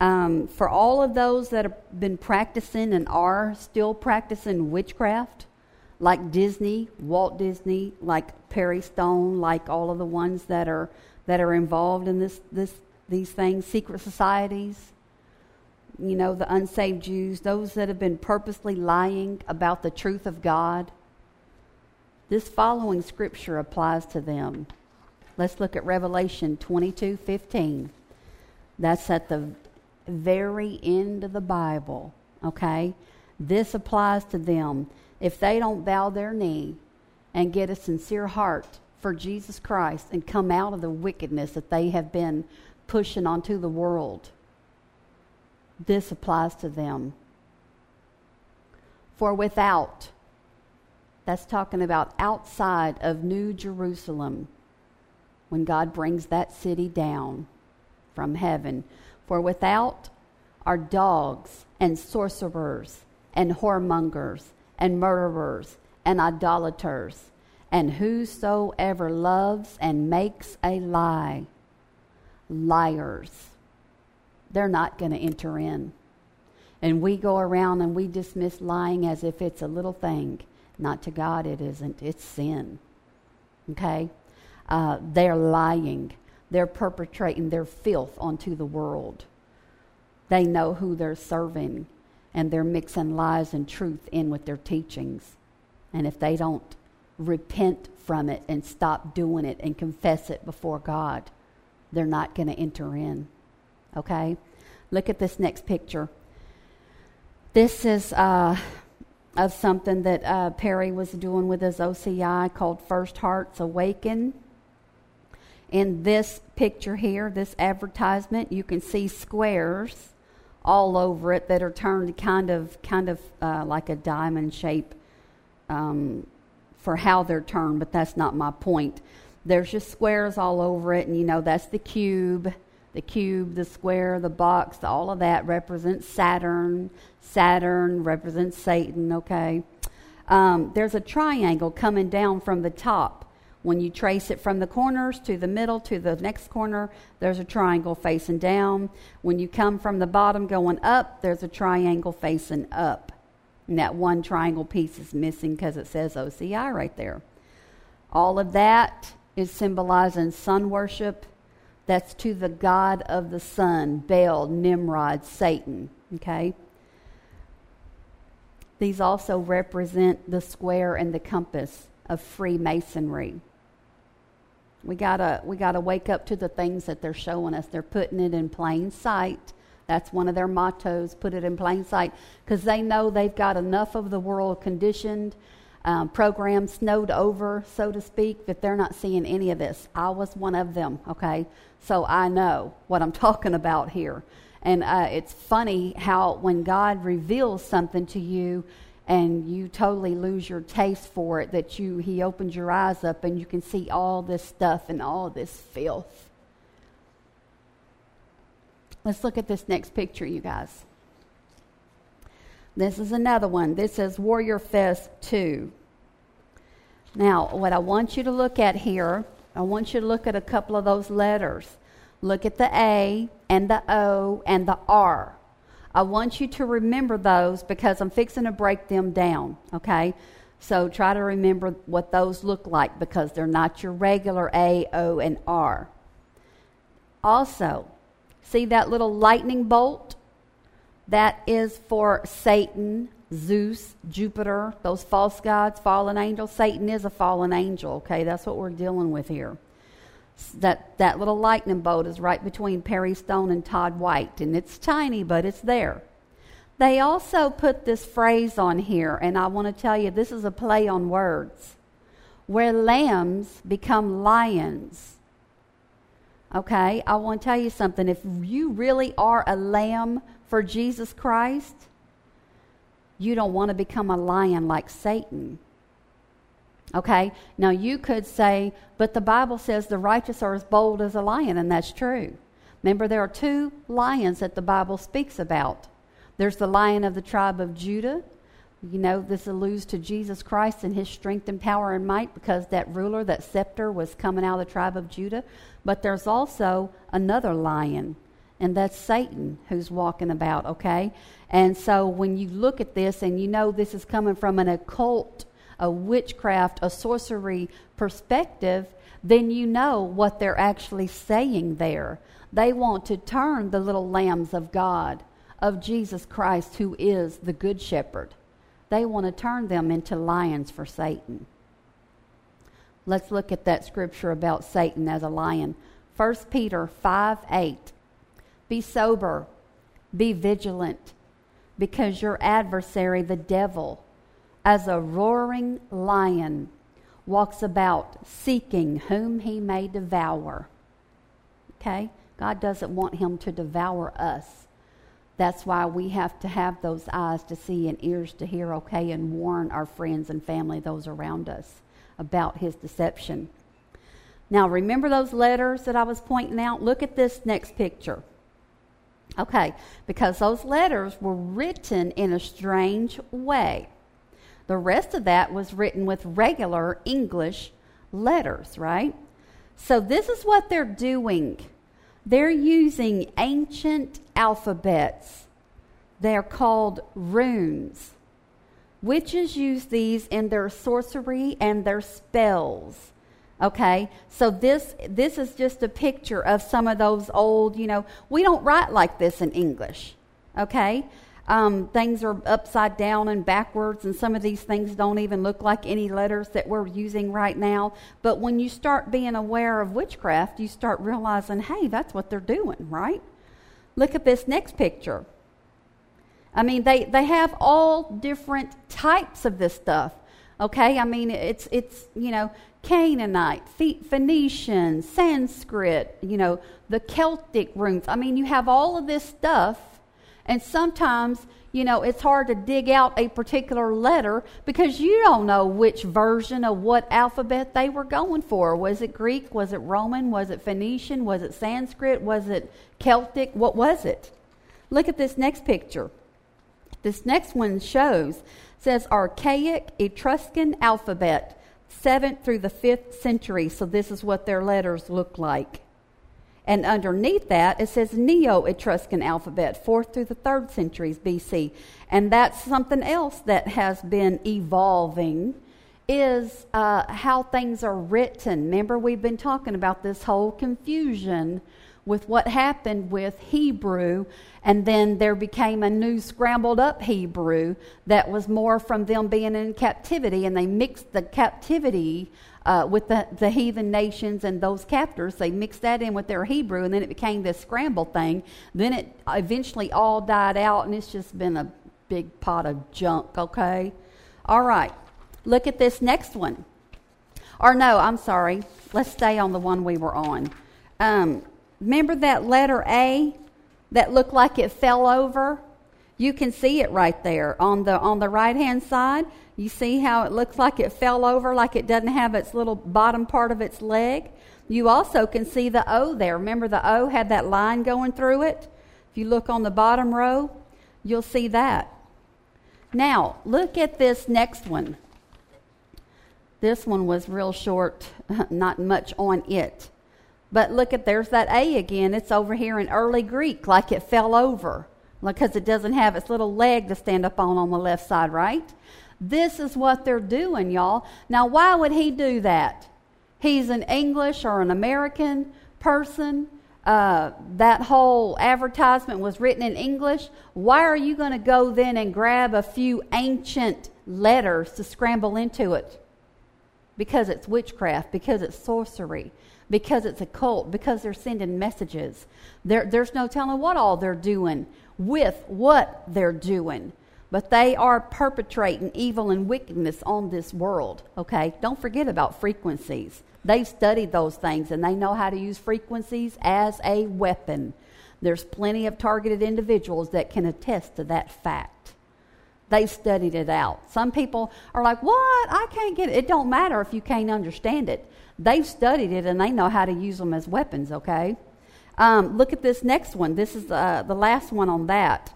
For all of those that have been practicing and are still practicing witchcraft, like Disney, Walt Disney, like Perry Stone, like all of the ones that are involved in these things, secret societies, you know, the unsaved Jews, those that have been purposely lying about the truth of God, this following scripture applies to them. Let's look at Revelation 22:15. That's at the very end of the Bible, okay? This applies to them. If they don't bow their knee and get a sincere heart for Jesus Christ and come out of the wickedness that they have been pushing onto the world, this applies to them. For without, that's talking about outside of New Jerusalem, when God brings that city down from heaven. For without are dogs and sorcerers and whoremongers and murderers and idolaters, and whosoever loves and makes a lie, liars. They're not going to enter in. And we go around and we dismiss lying as if it's a little thing. Not to God, it isn't. It's sin. Okay? They're lying. They're perpetrating their filth onto the world. They know who they're serving, and they're mixing lies and truth in with their teachings. And if they don't repent from it and stop doing it and confess it before God, they're not going to enter in. Okay? Look at this next picture. This is of something that Perry was doing with his OCI called First Hearts Awaken. In this picture here, this advertisement, you can see squares all over it that are turned kind of like a diamond shape for how they're turned, but that's not my point. There's just squares all over it, and you know that's the cube. The cube, the square, the box, all of that represents Saturn. Saturn represents Satan, okay? There's a triangle coming down from the top. When you trace it from the corners to the middle to the next corner, there's a triangle facing down. When you come from the bottom going up, there's a triangle facing up. And that one triangle piece is missing because it says OCI right there. All of that is symbolizing sun worship. That's to the god of the sun, Baal, Nimrod, Satan. Okay? These also represent the square and the compass of Freemasonry. We gotta wake up to the things that they're showing us. They're putting it in plain sight. That's one of their mottos, put it in plain sight, because they know they've got enough of the world conditioned, programmed, snowed over, so to speak, that they're not seeing any of this. I was one of them, okay? So I know what I'm talking about here. And it's funny how when God reveals something to you and you totally lose your taste for it, that He opens your eyes up and you can see all this stuff and all this filth. Let's look at this next picture, you guys. This is another one. This is Warrior Fest 2. Now, what I want you to look at here, I want you to look at a couple of those letters. Look at the A and the O and the R. I want you to remember those because I'm fixing to break them down, okay? So try to remember what those look like because they're not your regular A, O, and R. Also, see that little lightning bolt? That is for Satan, Zeus, Jupiter, those false gods, fallen angels. Satan is a fallen angel, okay? That's what we're dealing with here. That little lightning bolt is right between Perry Stone and Todd White, and it's tiny, but it's there. They also put this phrase on here, and I want to tell you, this is a play on words, where lambs become lions. Okay, I want to tell you something. If you really are a lamb for Jesus Christ, you don't want to become a lion like Satan. Okay, now you could say, but the Bible says the righteous are as bold as a lion, and that's true. Remember, there are two lions that the Bible speaks about. There's the Lion of the tribe of Judah. You know, this alludes to Jesus Christ and His strength and power and might because that ruler, that scepter was coming out of the tribe of Judah. But there's also another lion, and that's Satan who's walking about, okay? And so when you look at this and you know this is coming from an occult, a witchcraft, a sorcery perspective, then you know what they're actually saying there. They want to turn the little lambs of God, of Jesus Christ, who is the Good Shepherd. They want to turn them into lions for Satan. Let's look at that scripture about Satan as a lion. 1 Peter 5:8. Be sober, be vigilant, because your adversary, the devil, as a roaring lion, walks about seeking whom he may devour. Okay? God doesn't want him to devour us. That's why we have to have those eyes to see and ears to hear, okay, and warn our friends and family, those around us, about his deception. Now, remember those letters that I was pointing out? Look at this next picture. Okay, because those letters were written in a strange way. The rest of that was written with regular English letters, right? So this is what they're doing. They're using ancient alphabets. They're called runes. Witches use these in their sorcery and their spells. Okay, so this is just a picture of some of those old, we don't write like this in English. Okay, things are upside down and backwards, and some of these things don't even look like any letters that we're using right now. But when you start being aware of witchcraft, you start realizing, hey, that's what they're doing, right? Look at this next picture. I mean, they have all different types of this stuff. Okay, I mean, it's Canaanite, Phoenician, Sanskrit, the Celtic runes. I mean, you have all of this stuff, and sometimes, it's hard to dig out a particular letter because you don't know which version of what alphabet they were going for. Was it Greek? Was it Roman? Was it Phoenician? Was it Sanskrit? Was it Celtic? What was it? Look at this next picture. This next one says Archaic Etruscan alphabet, 7th through the 5th century. So this is what their letters look like. And underneath that, it says Neo-Etruscan alphabet, 4th through the 3rd centuries BC. And that's something else that has been evolving, is how things are written. Remember, we've been talking about this whole confusion with what happened with Hebrew, and then there became a new scrambled up Hebrew that was more from them being in captivity, and they mixed the captivity with the heathen nations and those captors. They mixed that in with their Hebrew, and then it became this scrambled thing. Then it eventually all died out, and it's just been a big pot of junk, okay? All right, look at this next one. Or no, I'm sorry. Let's stay on the one we were on. Remember that letter A that looked like it fell over? You can see it right there on the right-hand side. You see how it looks like it fell over, like it doesn't have its little bottom part of its leg? You also can see the O there. Remember the O had that line going through it? If you look on the bottom row, you'll see that. Now, look at this next one. This one was real short, not much on it. But look at, there's that A again. It's over here in early Greek, like it fell over, because it doesn't have its little leg to stand up on the left side, right? This is what they're doing, y'all. Now, why would he do that? He's an English or an American person. That whole advertisement was written in English. Why are you going to go then and grab a few ancient letters to scramble into it? Because it's witchcraft, because it's sorcery, because it's a cult, because they're sending messages. There's no telling what all they're doing with what they're doing. But they are perpetrating evil and wickedness on this world, okay? Don't forget about frequencies. They've studied those things, and they know how to use frequencies as a weapon. There's plenty of targeted individuals that can attest to that fact. They've studied it out. Some people are like, what? I can't get it. It don't matter if you can't understand it. They've studied it, and they know how to use them as weapons, okay? Look at this next one. This is the last one on that.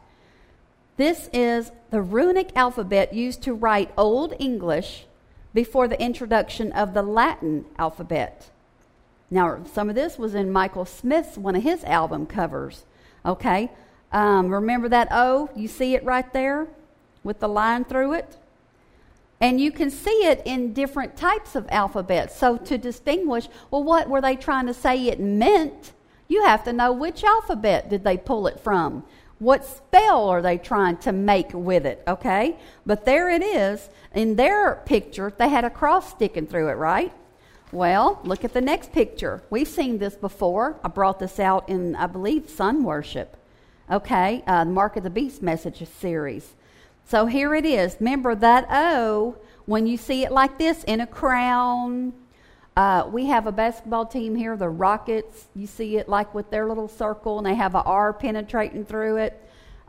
This is the runic alphabet used to write Old English before the introduction of the Latin alphabet. Now, some of this was in Michael Smith's, one of his album covers, okay? Remember that O? You see it right there with the line through it? And you can see it in different types of alphabets. So to distinguish, well, what were they trying to say it meant? You have to know which alphabet did they pull it from. What spell are they trying to make with it, okay? But there it is. In their picture, they had a cross sticking through it, right? Well, look at the next picture. We've seen this before. I brought this out in, I believe, Sun Worship, okay? Mark of the Beast message series. So here it is. Remember that O, when you see it like this in a crown. We have a basketball team here, the Rockets. You see it like with their little circle, and they have an R penetrating through it.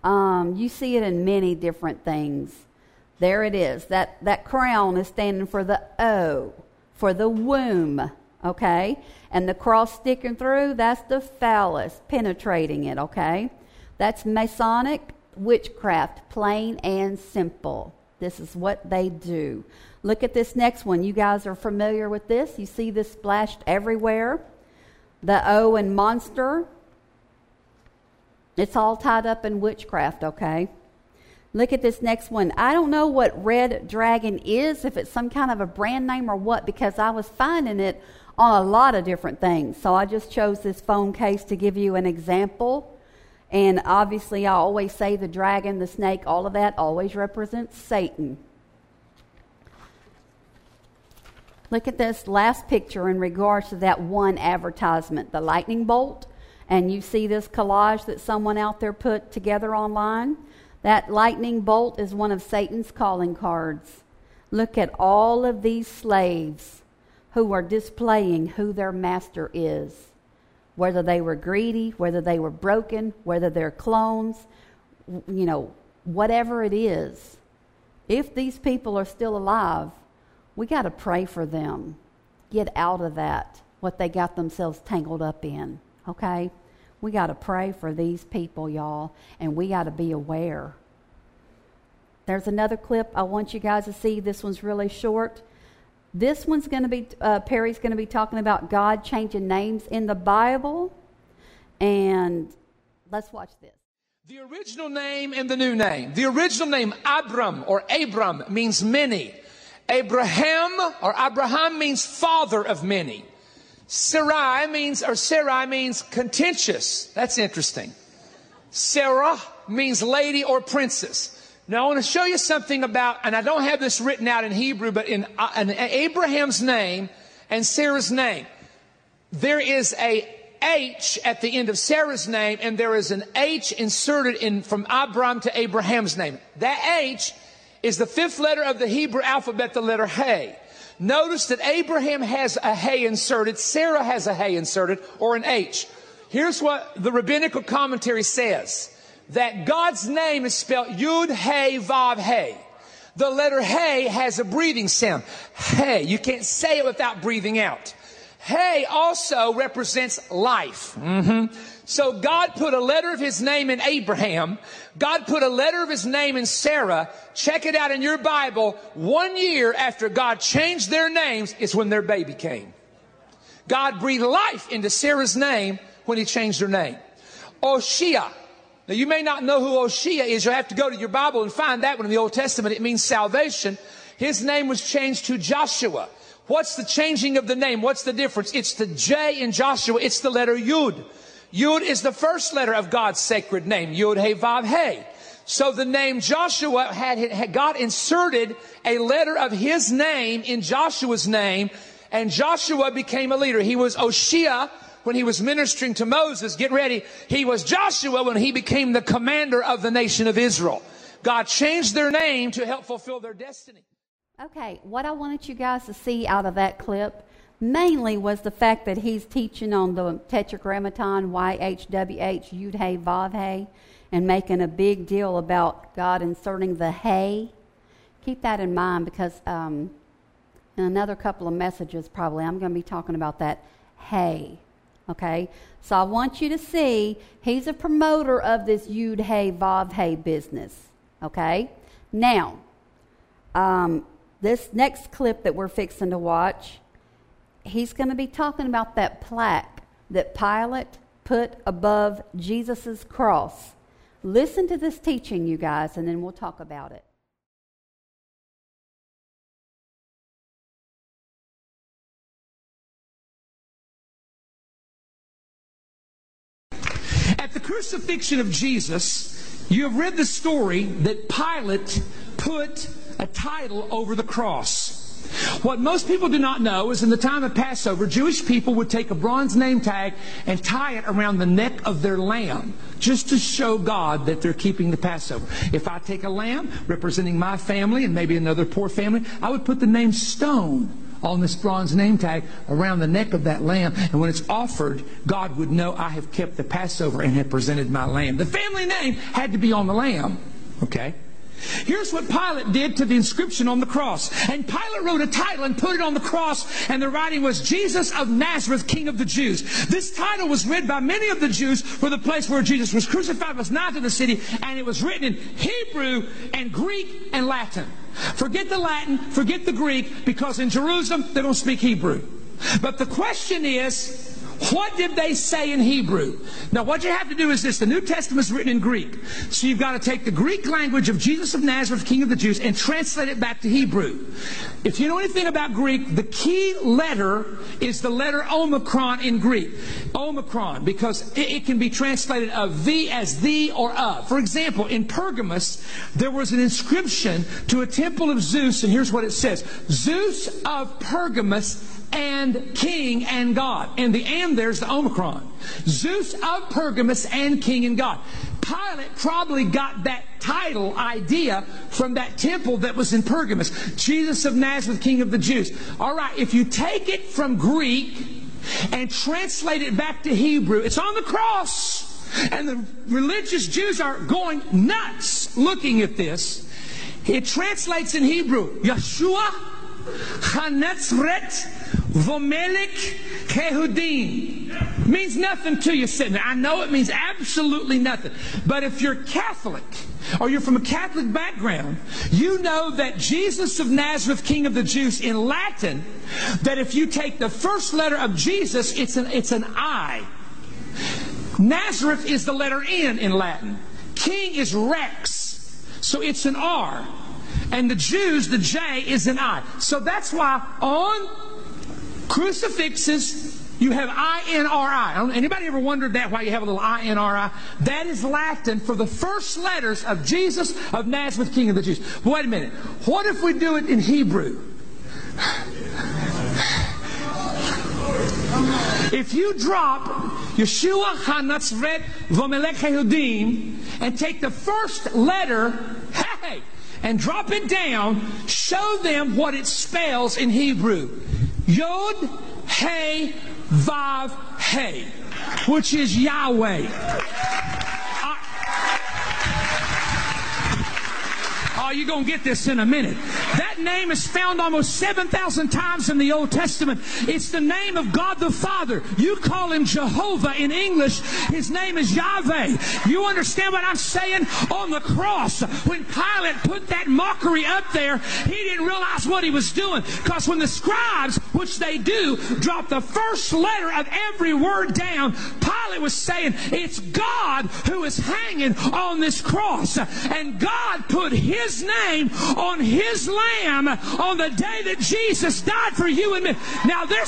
You see it in many different things. There it is. That crown is standing for the O, for the womb, okay? And the cross sticking through, that's the phallus penetrating it, okay? That's Masonic witchcraft, plain and simple. This is what they do. Look at this next one. You guys are familiar with this. You see this splashed everywhere. The O in monster. It's all tied up in witchcraft, okay? Look at this next one. I don't know what Red Dragon is, if it's some kind of a brand name or what, because I was finding it on a lot of different things. So I just chose this phone case to give you an example. And obviously, I always say the dragon, the snake, all of that always represents Satan. Look at this last picture in regards to that one advertisement, the lightning bolt. And you see this collage that someone out there put together online. That lightning bolt is one of Satan's calling cards. Look at all of these slaves who are displaying who their master is. Whether they were greedy, whether they were broken, whether they're clones, you know, whatever it is. If these people are still alive, we got to pray for them. Get out of that, what they got themselves tangled up in, okay? We got to pray for these people, y'all, and we got to be aware. There's another clip I want you guys to see. This one's really short. This one's going to be, Perry's going to be talking about God changing names in the Bible. And let's watch this. The original name and the new name. The original name, Abram or Abram, means many. Abraham or Abraham means father of many. Sarai means contentious. That's interesting. Sarah means lady or princess. Now I want to show you something about, and I don't have this written out in Hebrew, but in Abraham's name and Sarah's name, there is a H at the end of Sarah's name, and there is an H inserted in from Abram to Abraham's name. That H is the fifth letter of the Hebrew alphabet, the letter Hey. Notice that Abraham has a Hey inserted, Sarah has a Hey inserted, or an H. Here's what the rabbinical commentary says. That God's name is spelled Yud, Hey, Vav, Hey. The letter Hey has a breathing sound. Hey. You can't say it without breathing out. Hey also represents life. So God put a letter of His name in Abraham. God put a letter of His name in Sarah. Check it out in your Bible. 1 year after God changed their names is when their baby came. God breathed life into Sarah's name when He changed her name. Oshia. Now, you may not know who Oshia is. You'll have to go to your Bible and find that one in the Old Testament. It means salvation. His name was changed to Joshua. What's the changing of the name? What's the difference? It's the J in Joshua. It's the letter Yud. Yud is the first letter of God's sacred name. Yud, Hey, Vav, Hey. So the name Joshua had God inserted a letter of His name in Joshua's name, and Joshua became a leader. He was Oshia when he was ministering to Moses. Get ready. He was Joshua when he became the commander of the nation of Israel. God changed their name to help fulfill their destiny. Okay, what I wanted you guys to see out of that clip mainly was the fact that he's teaching on the Tetragrammaton, YHWH, Yud, Hey, Vav, Hey, and making a big deal about God inserting the Hey. Keep that in mind because in another couple of messages probably I'm going to be talking about that Hey. Okay, so I want you to see he's a promoter of this Yud, Hey, Vav, Hey business. Okay, now this next clip that we're fixing to watch, he's going to be talking about that plaque that Pilate put above Jesus' cross. Listen to this teaching, you guys, and then we'll talk about it. At the crucifixion of Jesus, you have read the story that Pilate put a title over the cross. What most people do not know is in the time of Passover, Jewish people would take a bronze name tag and tie it around the neck of their lamb just to show God that they're keeping the Passover. If I take a lamb representing my family and maybe another poor family, I would put the name Stone on this bronze name tag around the neck of that lamb. And when it's offered, God would know I have kept the Passover and have presented my lamb. The family name had to be on the lamb. Okay? Here's what Pilate did to the inscription on the cross. And Pilate wrote a title and put it on the cross, and the writing was Jesus of Nazareth, King of the Jews. This title was read by many of the Jews for the place where Jesus was crucified was nigh to the city, and it was written in Hebrew and Greek and Latin. Forget the Latin, forget the Greek, because in Jerusalem they don't speak Hebrew. But the question is, what did they say in Hebrew? Now, what you have to do is this. The New Testament is written in Greek. So you've got to take the Greek language of Jesus of Nazareth, King of the Jews, and translate it back to Hebrew. If you know anything about Greek, the key letter is the letter Omicron in Greek. Omicron, because it can be translated of the as the or of. For example, in Pergamus, there was an inscription to a temple of Zeus, and here's what it says. Zeus of Pergamus and King and God. And the and there's the Omicron. Zeus of Pergamus and King and God. Pilate probably got that title idea from that temple that was in Pergamus. Jesus of Nazareth, King of the Jews. All right, if you take it from Greek and translate it back to Hebrew, it's on the cross. And the religious Jews are going nuts looking at this. It translates in Hebrew, Yeshua HaNetzret Vomelech Kehudim. Means nothing to you sitting there. I know it means absolutely nothing. But if you're Catholic or you're from a Catholic background, you know that Jesus of Nazareth, King of the Jews, in Latin, that if you take the first letter of Jesus, it's an I. Nazareth is the letter N in Latin. King is Rex. So it's an R. And the Jews, the J is an I. So that's why on crucifixes, you have INRI. Anybody ever wondered that, why you have a little INRI? That is Latin for the first letters of Jesus of Nazareth, King of the Jews. But wait a minute. What if we do it in Hebrew? If you drop Yeshua HaNatzret Vomelech Yehudim and take the first letter, hey, and drop it down, show them what it spells in Hebrew. Yod, Hey, Vav, Hey, which is Yahweh. Oh, you're going to get this in a minute. That name is found almost 7,000 times in the Old Testament. It's the name of God the Father. You call him Jehovah in English. His name is Yahweh. You understand what I'm saying? On the cross, when Pilate put that mockery up there, he didn't realize what he was doing. Because when the scribes, which they do, drop the first letter of every word down, Pilate was saying, it's God who is hanging on this cross. And God put his name on his lamb on the day that Jesus died for you and me. Now there's...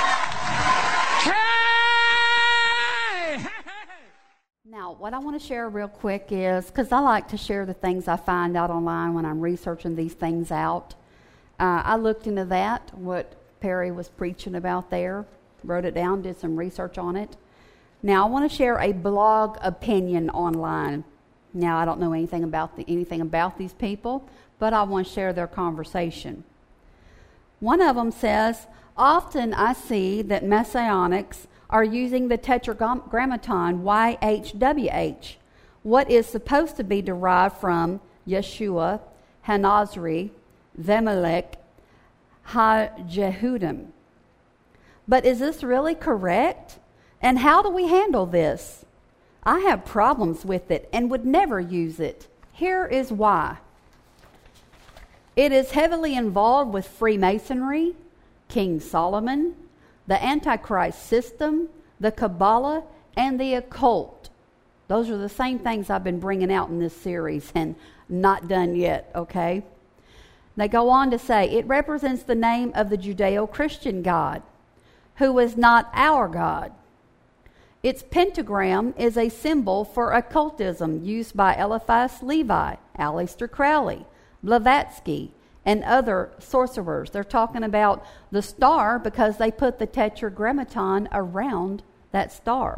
Hey! Now, what I want to share real quick is, because I like to share the things I find out online when I'm researching these things out. I looked into that, what Perry was preaching about there, wrote it down, did some research on it. Now, I want to share a blog opinion online. Now, I don't know anything about these people, but I want to share their conversation. One of them says, often I see that Messianics are using the Tetragrammaton YHWH, what is supposed to be derived from Yeshua, HaNazri, Vemelech, HaJehudim. But is this really correct? And how do we handle this? I have problems with it and would never use it. Here is why. It is heavily involved with Freemasonry, King Solomon, the Antichrist system, the Kabbalah, and the occult. Those are the same things I've been bringing out in this series and not done yet, okay? They go on to say, it represents the name of the Judeo-Christian God, who is not our God. Its pentagram is a symbol for occultism used by Eliphas Levi, Aleister Crowley, Blavatsky, and other sorcerers. They're talking about the star because they put the Tetragrammaton around that star.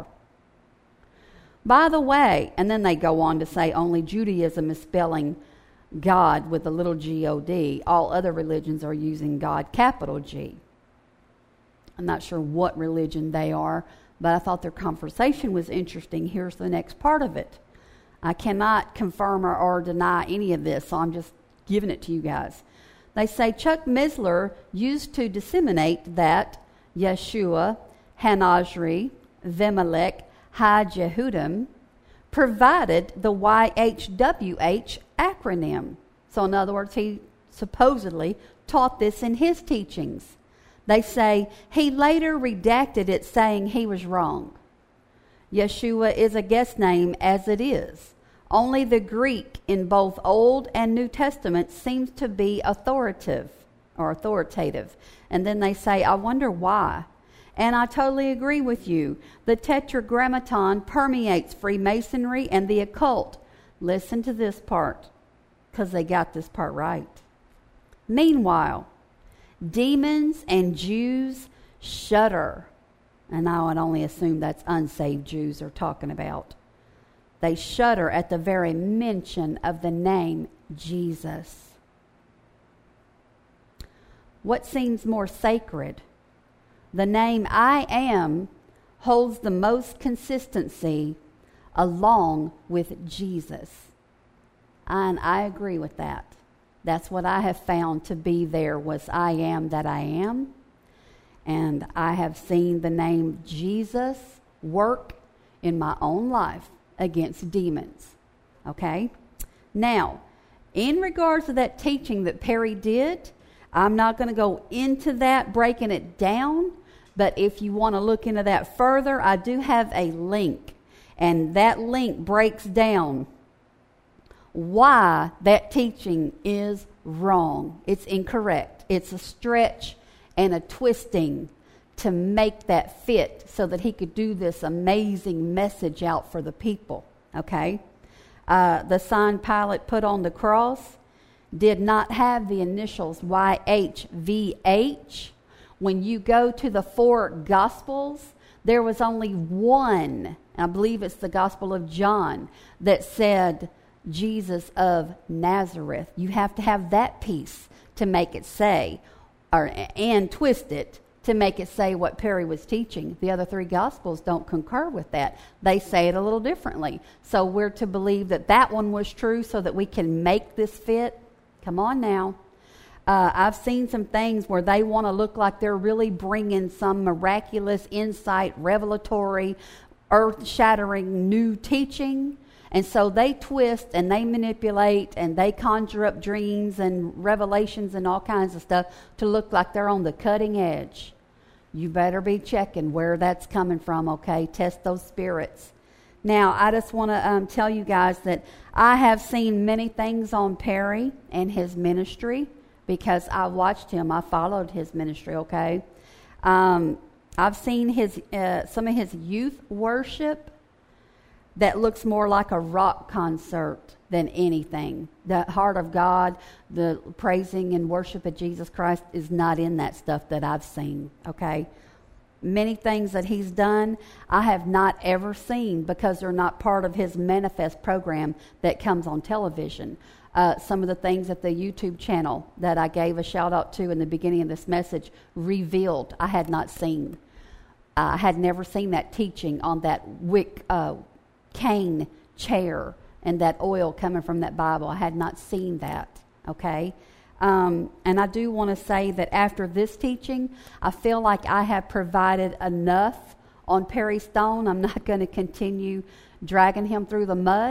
By the way, and then they go on to say only Judaism is spelling God with a little G-O-D. All other religions are using God, capital G. I'm not sure what religion they are, but I thought their conversation was interesting. Here's the next part of it. I cannot confirm or deny any of this, so I'm just giving it to you guys. They say Chuck Missler used to disseminate that Yeshua, HaNazri, Vemelech, HaJehudim provided the YHWH acronym. So in other words, he supposedly taught this in his teachings. They say he later redacted it, saying he was wrong. Yeshua is a guest name as it is. Only the Greek in both Old and New Testament seems to be authoritative. And then they say, I wonder why. And I totally agree with you. The Tetragrammaton permeates Freemasonry and the occult. Listen to this part, because they got this part right. Meanwhile, demons and Jews shudder. And I would only assume that's unsaved Jews they're talking about. They shudder at the very mention of the name Jesus. What seems more sacred? The name I Am holds the most consistency along with Jesus. And I agree with that. That's what I have found to be there was I am that I am. And I have seen the name Jesus work in my own life against demons. Okay? Now, in regards to that teaching that Perry did, I'm not going to go into that, breaking it down. But if you want to look into that further, I do have a link. And that link breaks down why that teaching is wrong. It's incorrect. It's a stretch and a twisting to make that fit so that he could do this amazing message out for the people, okay? The sign Pilate put on the cross did not have the initials YHVH. When you go to the 4 Gospels, there was only one, I believe it's the Gospel of John, that said Jesus of Nazareth. You have to have that piece to make it say, and twist it to make it say what Perry was teaching. The other 3 Gospels don't concur with that. They say it a little differently. So we're to believe that that one was true so that we can make this fit. Come on now. I've seen some things where they want to look like they're really bringing some miraculous insight, revelatory, earth-shattering new teaching. And so they twist and they manipulate and they conjure up dreams and revelations and all kinds of stuff to look like they're on the cutting edge. You better be checking where that's coming from, okay? Test those spirits. Now, I just want to tell you guys that I have seen many things on Perry and his ministry because I watched him. I followed his ministry, okay? I've seen his some of his youth worship that looks more like a rock concert than anything. The heart of God, the praising and worship of Jesus Christ is not in that stuff that I've seen, okay? Many things that he's done, I have not ever seen because they're not part of his Manifest program that comes on television. Some of the things that the YouTube channel that I gave a shout out to in the beginning of this message revealed, I had not seen. I had never seen that teaching on that cane chair and that oil coming from that Bible. I had not seen that, okay? And I do want to say that after this teaching, I feel like I have provided enough on Perry Stone. I'm not going to continue dragging him through the mud.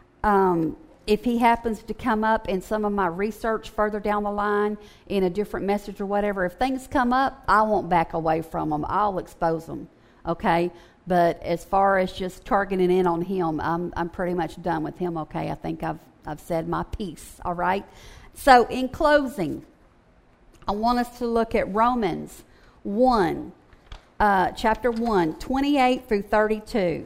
If he happens to come up in some of my research further down the line in a different message or whatever, if things come up, I won't back away from them. I'll expose them, okay? But as far as just targeting in on him, I'm pretty much done with him, okay? I think I've said my piece, all right? So in closing, I want us to look at Romans 1, chapter 1, 28 through 32.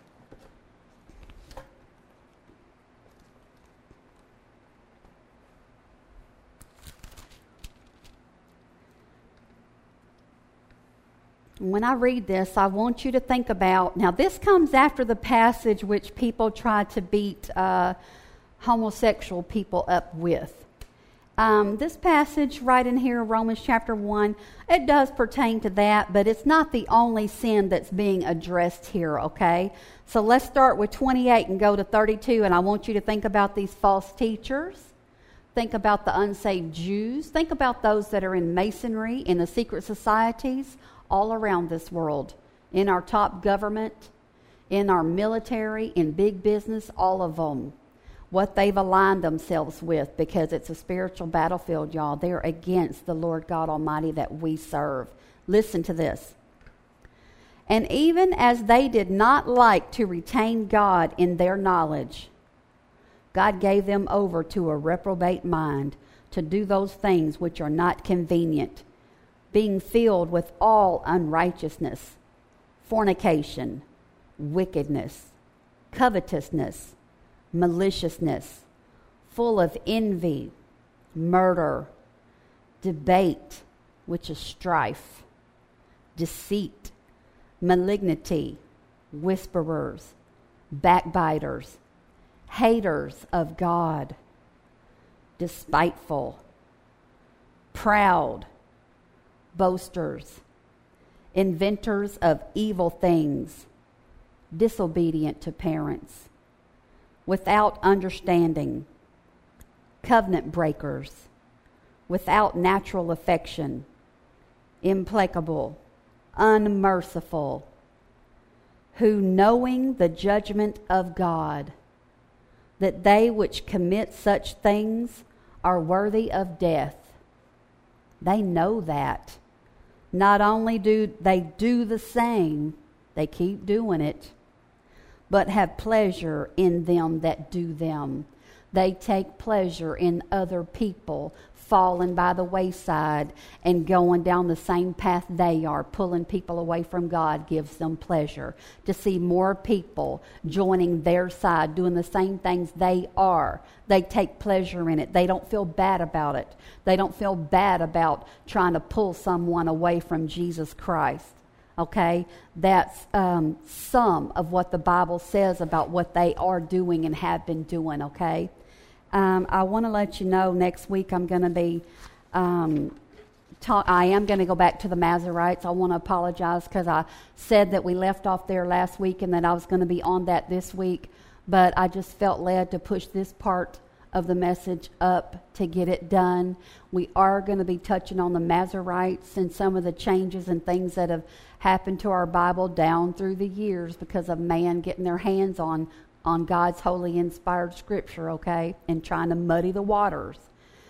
When I read this, I want you to think about, now this comes after the passage which people try to beat homosexual people up with. This passage right in here, Romans chapter 1, it does pertain to that, but it's not the only sin that's being addressed here, okay? So let's start with 28 and go to 32, and I want you to think about these false teachers. Think about the unsaved Jews. Think about those that are in Masonry, in the secret societies, all around this world, in our top government, in our military, in big business, all of them. What they've aligned themselves with, because it's a spiritual battlefield, y'all. They're against the Lord God Almighty that we serve. Listen to this. And even as they did not like to retain God in their knowledge, God gave them over to a reprobate mind to do those things which are not convenient, being filled with all unrighteousness, fornication, wickedness, covetousness, maliciousness, full of envy, murder, debate, which is strife, deceit, malignity, whisperers, backbiters, haters of God, despiteful, proud, boasters, inventors of evil things, disobedient to parents, without understanding, covenant breakers, without natural affection, implacable, unmerciful, who knowing the judgment of God, that they which commit such things are worthy of death. They know that. Not only do they do the same, they keep doing it, but have pleasure in them that do them. They take pleasure in other people falling by the wayside and going down the same path they are, pulling people away from God, gives them pleasure. To see more people joining their side, doing the same things they are, they take pleasure in it. They don't feel bad about it. They don't feel bad about trying to pull someone away from Jesus Christ. Okay? That's some of what the Bible says about what they are doing and have been doing, okay? I want to let you know next week I'm going to be, I am going to go back to the Masoretes. I want to apologize because I said that we left off there last week and that I was going to be on that this week, but I just felt led to push this part of the message up to get it done. We are going to be touching on the Masoretes and some of the changes and things that have happened to our Bible down through the years because of man getting their hands on God's holy inspired scripture, okay, and trying to muddy the waters.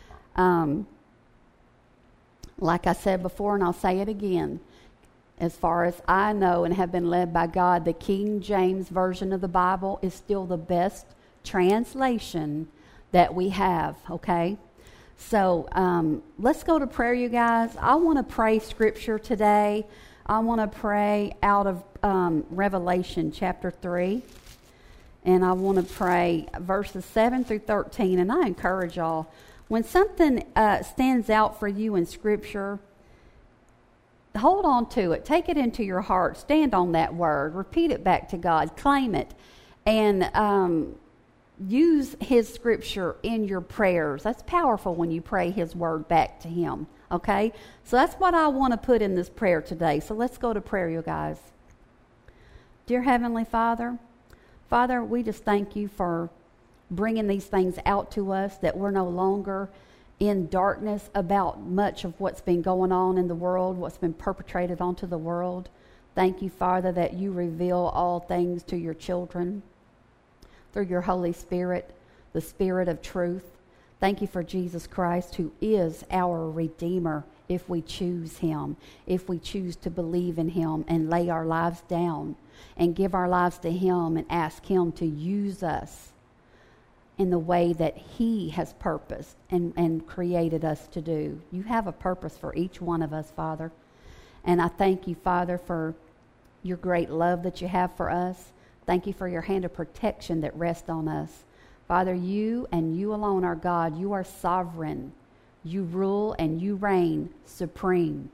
Like I said before, and I'll say it again, as far as I know and have been led by God, the King James Version of the Bible is still the best translation that we have, okay? So let's go to prayer, you guys. I want to pray scripture today. I want to pray out of Revelation chapter 3. And I want to pray verses 7 through 13. And I encourage y'all, when something stands out for you in Scripture, hold on to it. Take it into your heart. Stand on that word. Repeat it back to God. Claim it. And use His Scripture in your prayers. That's powerful when you pray His word back to Him. Okay? So that's what I want to put in this prayer today. So let's go to prayer, you guys. Dear Heavenly Father, Father, we just thank you for bringing these things out to us, that we're no longer in darkness about much of what's been going on in the world, what's been perpetrated onto the world. Thank you, Father, that you reveal all things to your children through your Holy Spirit, the Spirit of truth. Thank you for Jesus Christ, who is our Redeemer, if we choose Him, if we choose to believe in Him and lay our lives down and give our lives to Him and ask Him to use us in the way that He has purposed and created us to do. You have a purpose for each one of us, Father. And I thank you, Father, for your great love that you have for us. Thank you for your hand of protection that rests on us. Father, you and you alone are God. You are sovereign. You rule and you reign supreme.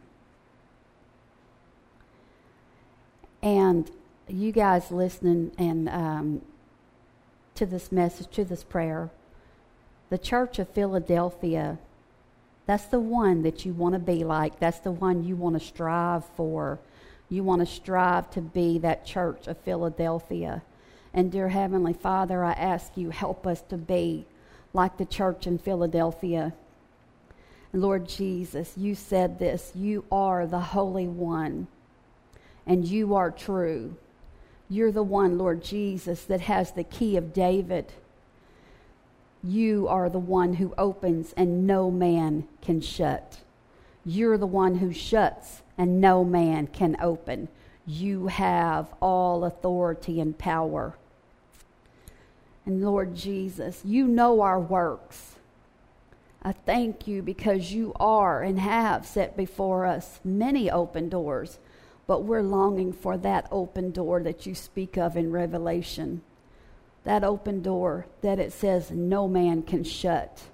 And you guys listening and to this message, to this prayer, the Church of Philadelphia, that's the one that you want to be like. That's the one you want to strive for. You want to strive to be that Church of Philadelphia. And dear Heavenly Father, I ask you, help us to be like the church in Philadelphia. Lord Jesus, you said this, you are the Holy One, and you are true. You're the one, Lord Jesus, that has the key of David. You are the one who opens and no man can shut. You're the one who shuts and no man can open. You have all authority and power. And Lord Jesus, you know our works. I thank you because you are and have set before us many open doors, but we're longing for that open door that you speak of in Revelation. That open door that it says no man can shut.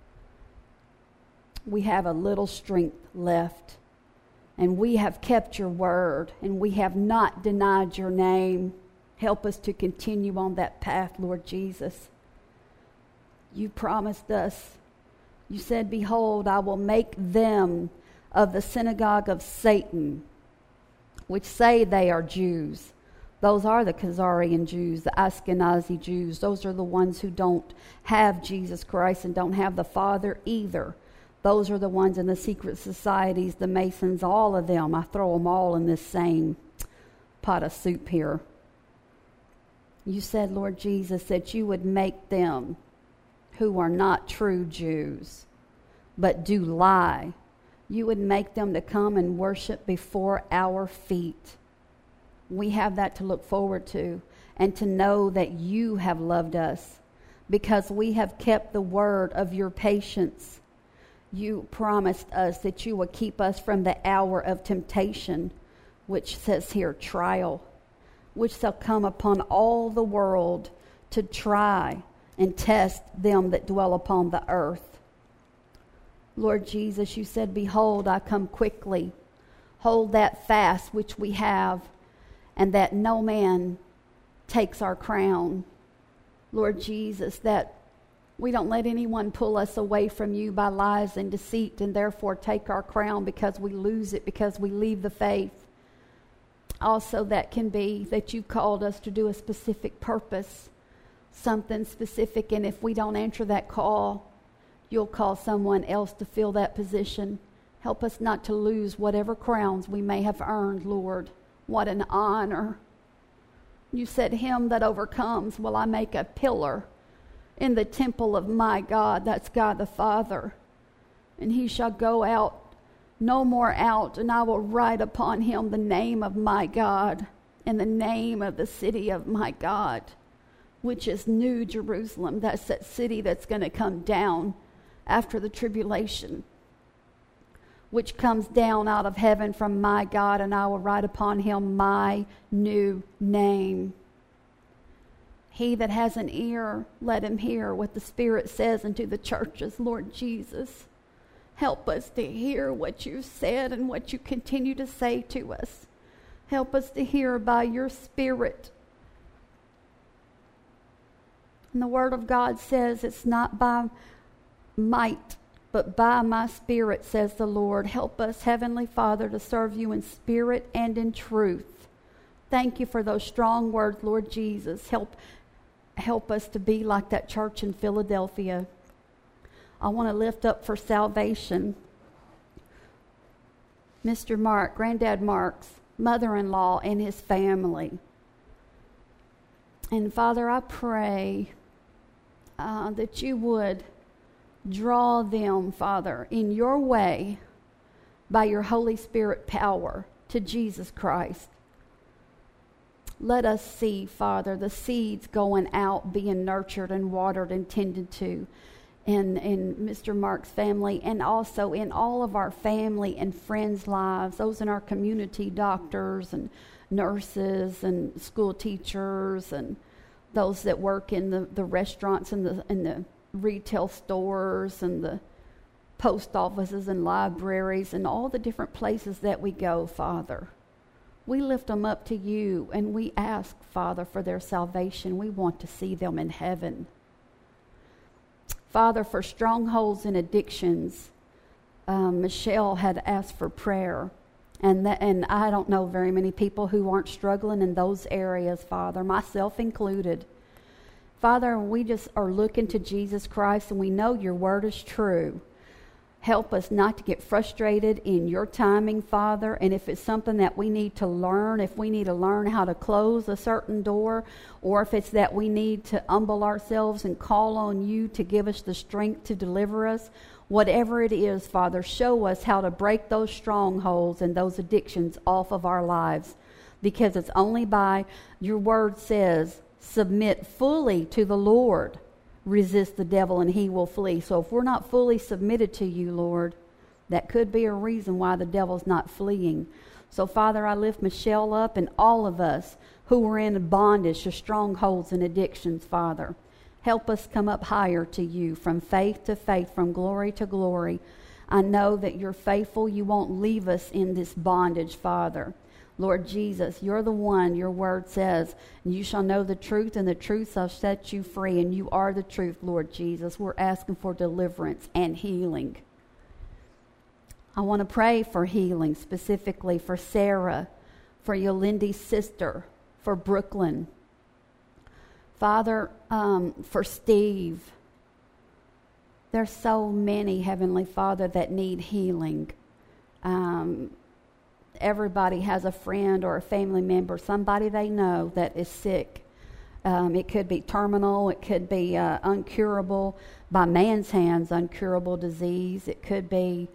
We have a little strength left, and we have kept your word, and we have not denied your name. Help us to continue on that path, Lord Jesus. You promised us. You said, behold, I will make them of the synagogue of Satan, which say they are Jews. Those are the Khazarian Jews, the Ashkenazi Jews. Those are the ones who don't have Jesus Christ and don't have the Father either. Those are the ones in the secret societies, the Masons, all of them. I throw them all in this same pot of soup here. You said, Lord Jesus, that you would make them who are not true Jews, but do lie. You would make them to come and worship before our feet. We have that to look forward to, and to know that you have loved us because we have kept the word of your patience. you promised us that you would keep us from the hour of temptation, which says here, trial, which shall come upon all the world to try and test them that dwell upon the earth. Lord Jesus, you said, behold, I come quickly. Hold that fast which we have, and that no man takes our crown. Lord Jesus, that we don't let anyone pull us away from you by lies and deceit, and therefore take our crown because we lose it, because we leave the faith. Also, that can be that you called us to do a specific purpose, something specific, and if we don't answer that call, you'll call someone else to fill that position. Help us not to lose whatever crowns we may have earned, Lord. What an honor. You said, him that overcomes will I make a pillar in the temple of my God. That's God the Father. And he shall go out, no more out, and I will write upon him the name of my God and the name of the city of my God, which is New Jerusalem. That's that city that's going to come down after the tribulation, which comes down out of heaven from my God, and I will write upon him my new name. He that has an ear, let him hear what the Spirit says unto the churches. Lord Jesus, help us to hear what you said and what you continue to say to us. Help us to hear by your Spirit. And the Word of God says it's not by might, but by my Spirit, says the Lord. Help us, Heavenly Father, to serve you in spirit and in truth. Thank you for those strong words, Lord Jesus. Help us to be like that church in Philadelphia. I want to lift up for salvation Mr. Mark, Granddad Mark's mother-in-law and his family. And Father, I pray that you would draw them, Father, in your way by your Holy Spirit power to Jesus Christ. Let us see, Father, the seeds going out, being nurtured and watered and tended to in Mr. Mark's family, and also in all of our family and friends' lives, those in our community, doctors and nurses and school teachers and those that work in the restaurants and the retail stores and the post offices and libraries and all the different places that we go, Father. We lift them up to you, and we ask, Father, for their salvation. We want to see them in heaven. Father, for strongholds and addictions, Michelle had asked for prayer. And I don't know very many people who aren't struggling in those areas, Father, myself included. Father, we just are looking to Jesus Christ, and we know your word is true. Help us not to get frustrated in your timing, Father. And if it's something that we need to learn, if we need to learn how to close a certain door, or if it's that we need to humble ourselves and call on you to give us the strength to deliver us, whatever it is, Father, show us how to break those strongholds and those addictions off of our lives. Because it's only by your word says, submit fully to the Lord. Resist the devil and he will flee. So if we're not fully submitted to you, Lord, that could be a reason why the devil's not fleeing. So Father, I lift Michelle up and all of us who are in bondage to strongholds and addictions, Father. Help us come up higher to you, from faith to faith, from glory to glory. I know that you're faithful. You won't leave us in this bondage, Father. Lord Jesus, you're the one, your word says, and you shall know the truth, and the truth shall set you free, and you are the truth, Lord Jesus. We're asking for deliverance and healing. I want to pray for healing, specifically for Sarah, for Yolindy's sister, for Brooklyn. Father, for Steve. There's so many, Heavenly Father, that need healing. Everybody has a friend or a family member, somebody they know that is sick. It could be terminal. It could be uncurable, by man's hands, uncurable disease. It could be,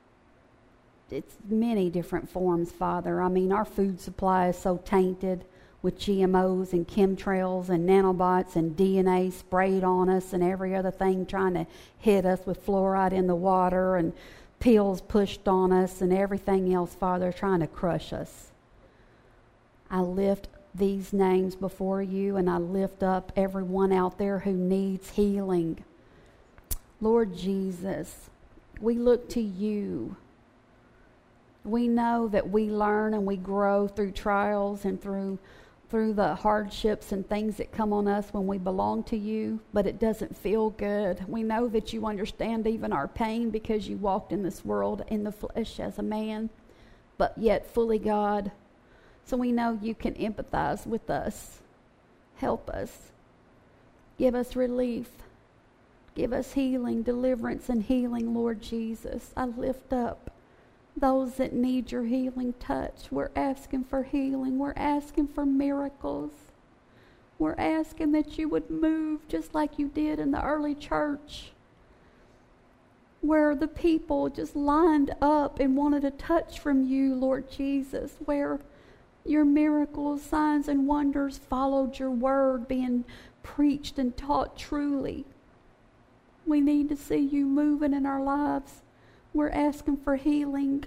it's many different forms, Father. I mean, our food supply is so tainted. with GMOs and chemtrails and nanobots and DNA sprayed on us and every other thing trying to hit us with fluoride in the water and pills pushed on us and everything else, Father, trying to crush us. I lift these names before you, and I lift up everyone out there who needs healing. Lord Jesus, we look to you. We know that we learn and we grow through trials and through the hardships and things that come on us when we belong to you, but it doesn't feel good. We know that you understand even our pain because you walked in this world in the flesh as a man, but yet fully God. So we know you can empathize with us. Help us. Give us relief. Give us healing, deliverance, and healing, Lord Jesus. I lift up those that need your healing touch. We're asking for healing. We're asking for miracles. We're asking that you would move just like you did in the early church, where the people just lined up and wanted a touch from you, Lord Jesus, where your miracles, signs, and wonders followed your word being preached and taught truly. We need to see you moving in our lives. We're asking for healing.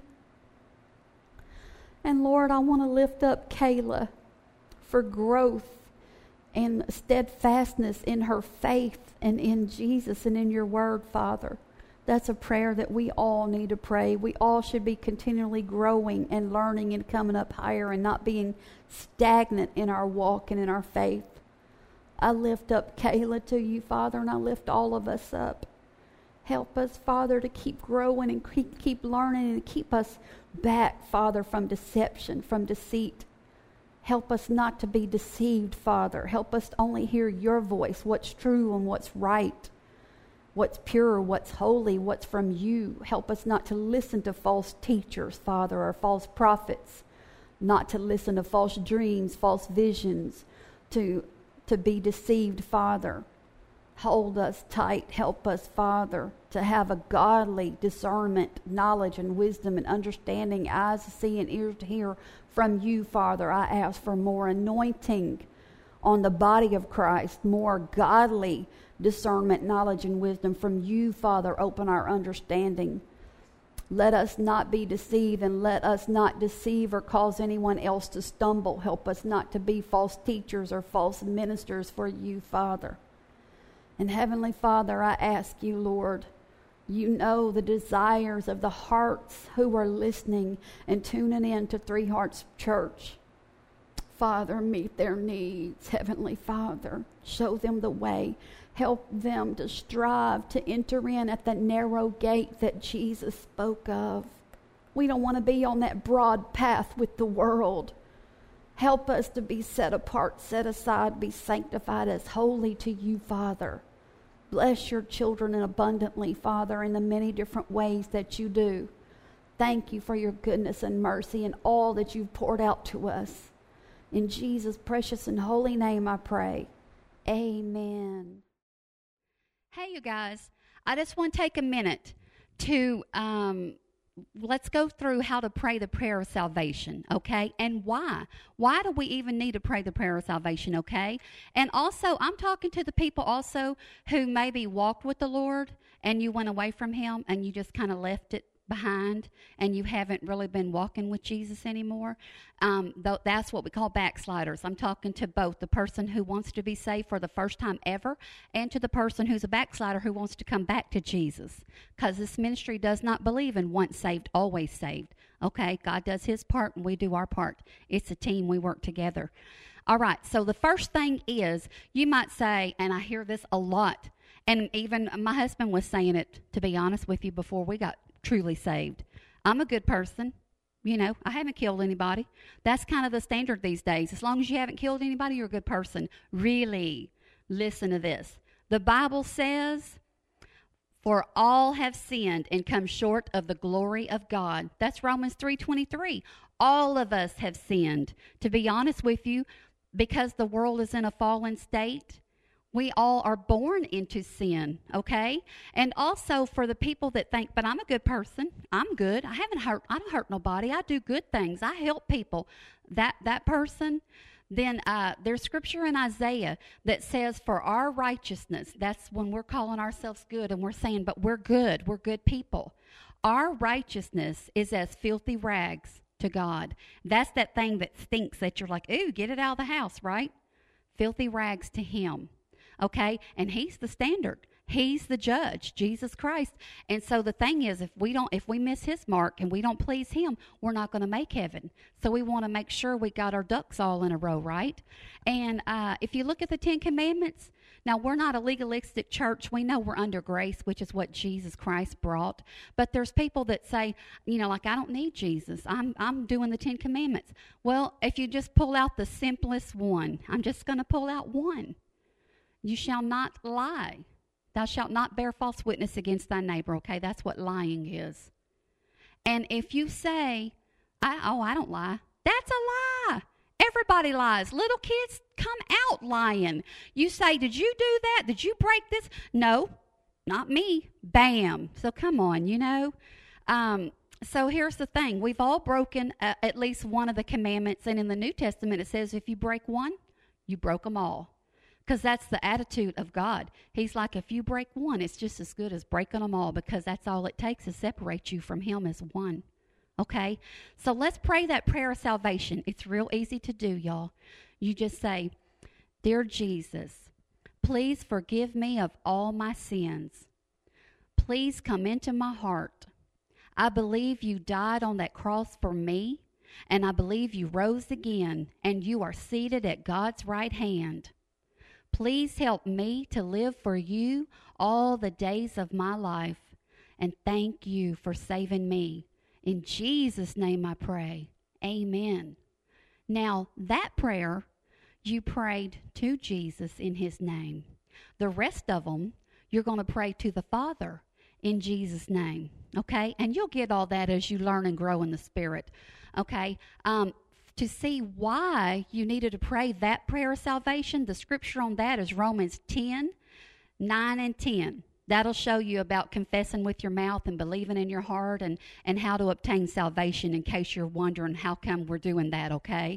And Lord, I want to lift up Kayla for growth and steadfastness in her faith and in Jesus and in your word, Father. That's a prayer that we all need to pray. We all should be continually growing and learning and coming up higher and not being stagnant in our walk and in our faith. I lift up Kayla to you, Father, and I lift all of us up. Help us, Father, to keep growing and keep learning and keep us back, Father, from deception, from deceit. Help us not to be deceived, Father. Help us to only hear your voice, what's true and what's right, what's pure, what's holy, what's from you. Help us not to listen to false teachers, Father, or false prophets, not to listen to false dreams, false visions, to be deceived, Father. Hold us tight. Help us, Father, to have a godly discernment, knowledge, and wisdom and understanding, eyes to see and ears to hear from you, Father. I ask for more anointing on the body of Christ, more godly discernment, knowledge, and wisdom from you, Father. Open our understanding. Let us not be deceived, and let us not deceive or cause anyone else to stumble. Help us not to be false teachers or false ministers for you, Father. And Heavenly Father, I ask you, Lord, you know the desires of the hearts who are listening and tuning in to Three Hearts Church. Father, meet their needs. Heavenly Father, show them the way. Help them to strive to enter in at the narrow gate that Jesus spoke of. We don't want to be on that broad path with the world. Help us to be set apart, set aside, be sanctified as holy to you, Father. Bless your children abundantly, Father, in the many different ways that you do. Thank you for your goodness and mercy and all that you've poured out to us. In Jesus' precious and holy name I pray. Amen. Hey, you guys, I just want to take a minute to let's go through how to pray the prayer of salvation, okay? And why? Why do we even need to pray the prayer of salvation, okay? And also, I'm talking to the people also who maybe walked with the Lord and you went away from him and you just kind of left it behind and you haven't really been walking with Jesus anymore. That's what we call backsliders. I'm talking to both the person who wants to be saved for the first time ever and to the person who's a backslider who wants to come back to Jesus, because this ministry does not believe in once saved, always saved. Okay, God does his part and we do our part. It's a team. We work together. All right, so the first thing is, you might say, and I hear this a lot, and even my husband was saying it, to be honest with you, before we got truly saved. I'm a good person. You know, I haven't killed anybody. That's kind of the standard these days. As long as you haven't killed anybody, you're a good person. Really, listen to this. The Bible says, for all have sinned and come short of the glory of God. That's Romans 3:23. All of us have sinned. To be honest with you, because the world is in a fallen state, we all are born into sin, okay? And also for the people that think, but I'm a good person. I'm good. I don't hurt nobody. I do good things. I help people. That person, Then there's scripture in Isaiah that says, for our righteousness, that's when we're calling ourselves good and we're saying, but we're good people. Our righteousness is as filthy rags to God. That's that thing that stinks that you're like, ooh, get it out of the house, right? Filthy rags to him, okay? And he's the standard. He's the judge, Jesus Christ. And so the thing is, if we miss his mark and we don't please him, we're not going to make heaven. So we want to make sure we got our ducks all in a row, right? And if you look at the 10 Commandments, now we're not a legalistic church. We know we're under grace, which is what Jesus Christ brought. But there's people that say, like, I don't need Jesus. I'm doing the 10 Commandments. Well, if you just pull out the simplest one, I'm just going to pull out one. You shall not lie. Thou shalt not bear false witness against thy neighbor, okay? That's what lying is. And if you say, I don't lie, that's a lie. Everybody lies. Little kids come out lying. You say, did you do that? Did you break this? No, not me. Bam. So come on, So here's the thing. We've all broken at least one of the commandments. And in the New Testament, it says if you break one, you broke them all. Because that's the attitude of God. He's like, if you break one, it's just as good as breaking them all, because that's all it takes to separate you from him as one. Okay? So let's pray that prayer of salvation. It's real easy to do, y'all. You just say, Dear Jesus, please forgive me of all my sins. Please come into my heart. I believe you died on that cross for me, and I believe you rose again, and you are seated at God's right hand. Please help me to live for you all the days of my life, and thank you for saving me. In Jesus' name I pray. Amen. Now, that prayer you prayed to Jesus in his name. The rest of them, you're going to pray to the Father in Jesus' name, okay? And you'll get all that as you learn and grow in the Spirit, okay? To see why you needed to pray that prayer of salvation, the scripture on that is Romans 10, 9 and 10. That'll show you about confessing with your mouth and believing in your heart and how to obtain salvation, in case you're wondering how come we're doing that, okay?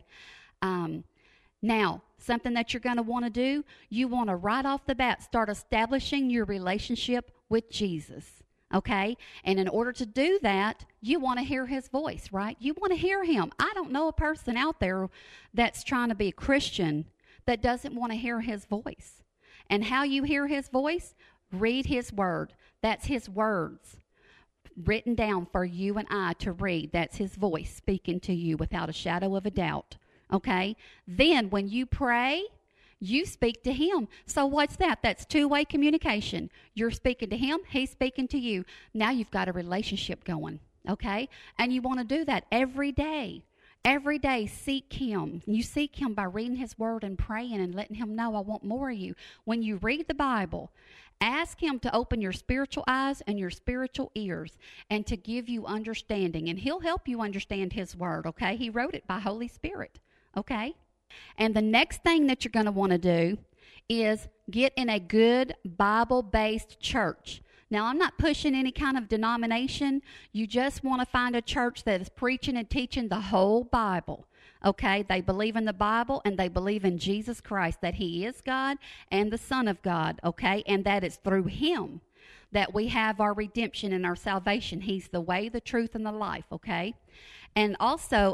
Now, something that you're going to want to do, you want to right off the bat start establishing your relationship with Jesus. Okay? And in order to do that, you want to hear his voice, right? You want to hear him. I don't know a person out there that's trying to be a Christian that doesn't want to hear his voice. And how you hear his voice? Read his word. That's his words written down for you and I to read. That's his voice speaking to you without a shadow of a doubt. Okay? Then when you pray, you speak to him. So what's that? That's two-way communication. You're speaking to him, he's speaking to you. Now you've got a relationship going, okay? And you want to do that every day. Every day, seek him. You seek him by reading his word and praying and letting him know, I want more of you. When you read the Bible, ask him to open your spiritual eyes and your spiritual ears and to give you understanding. And he'll help you understand his word, okay? He wrote it by Holy Spirit, okay? And the next thing that you're going to want to do is get in a good Bible-based church. Now, I'm not pushing any kind of denomination. You just want to find a church that is preaching and teaching the whole Bible. Okay? They believe in the Bible and they believe in Jesus Christ, that he is God and the Son of God. Okay? And that it's through him that we have our redemption and our salvation. He's the way, the truth, and the life. Okay? And also,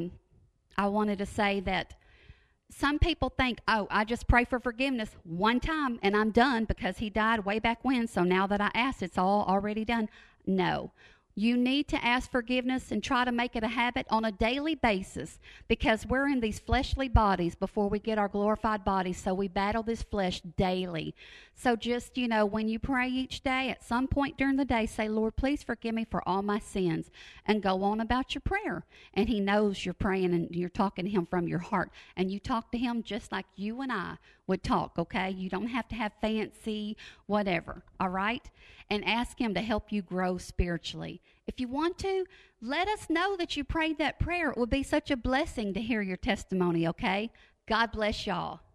I wanted to say that some people think, oh, I just pray for forgiveness one time and I'm done because he died way back when, so now that I asked, it's all already done. No. You need to ask forgiveness and try to make it a habit on a daily basis, because we're in these fleshly bodies before we get our glorified bodies, so we battle this flesh daily. So just, when you pray each day, at some point during the day, say, Lord, please forgive me for all my sins, and go on about your prayer. And he knows you're praying and you're talking to him from your heart, and you talk to him just like you and I would talk, okay? You don't have to have fancy whatever, all right? And ask him to help you grow spiritually. If you want to, let us know that you prayed that prayer. It would be such a blessing to hear your testimony, okay? God bless y'all.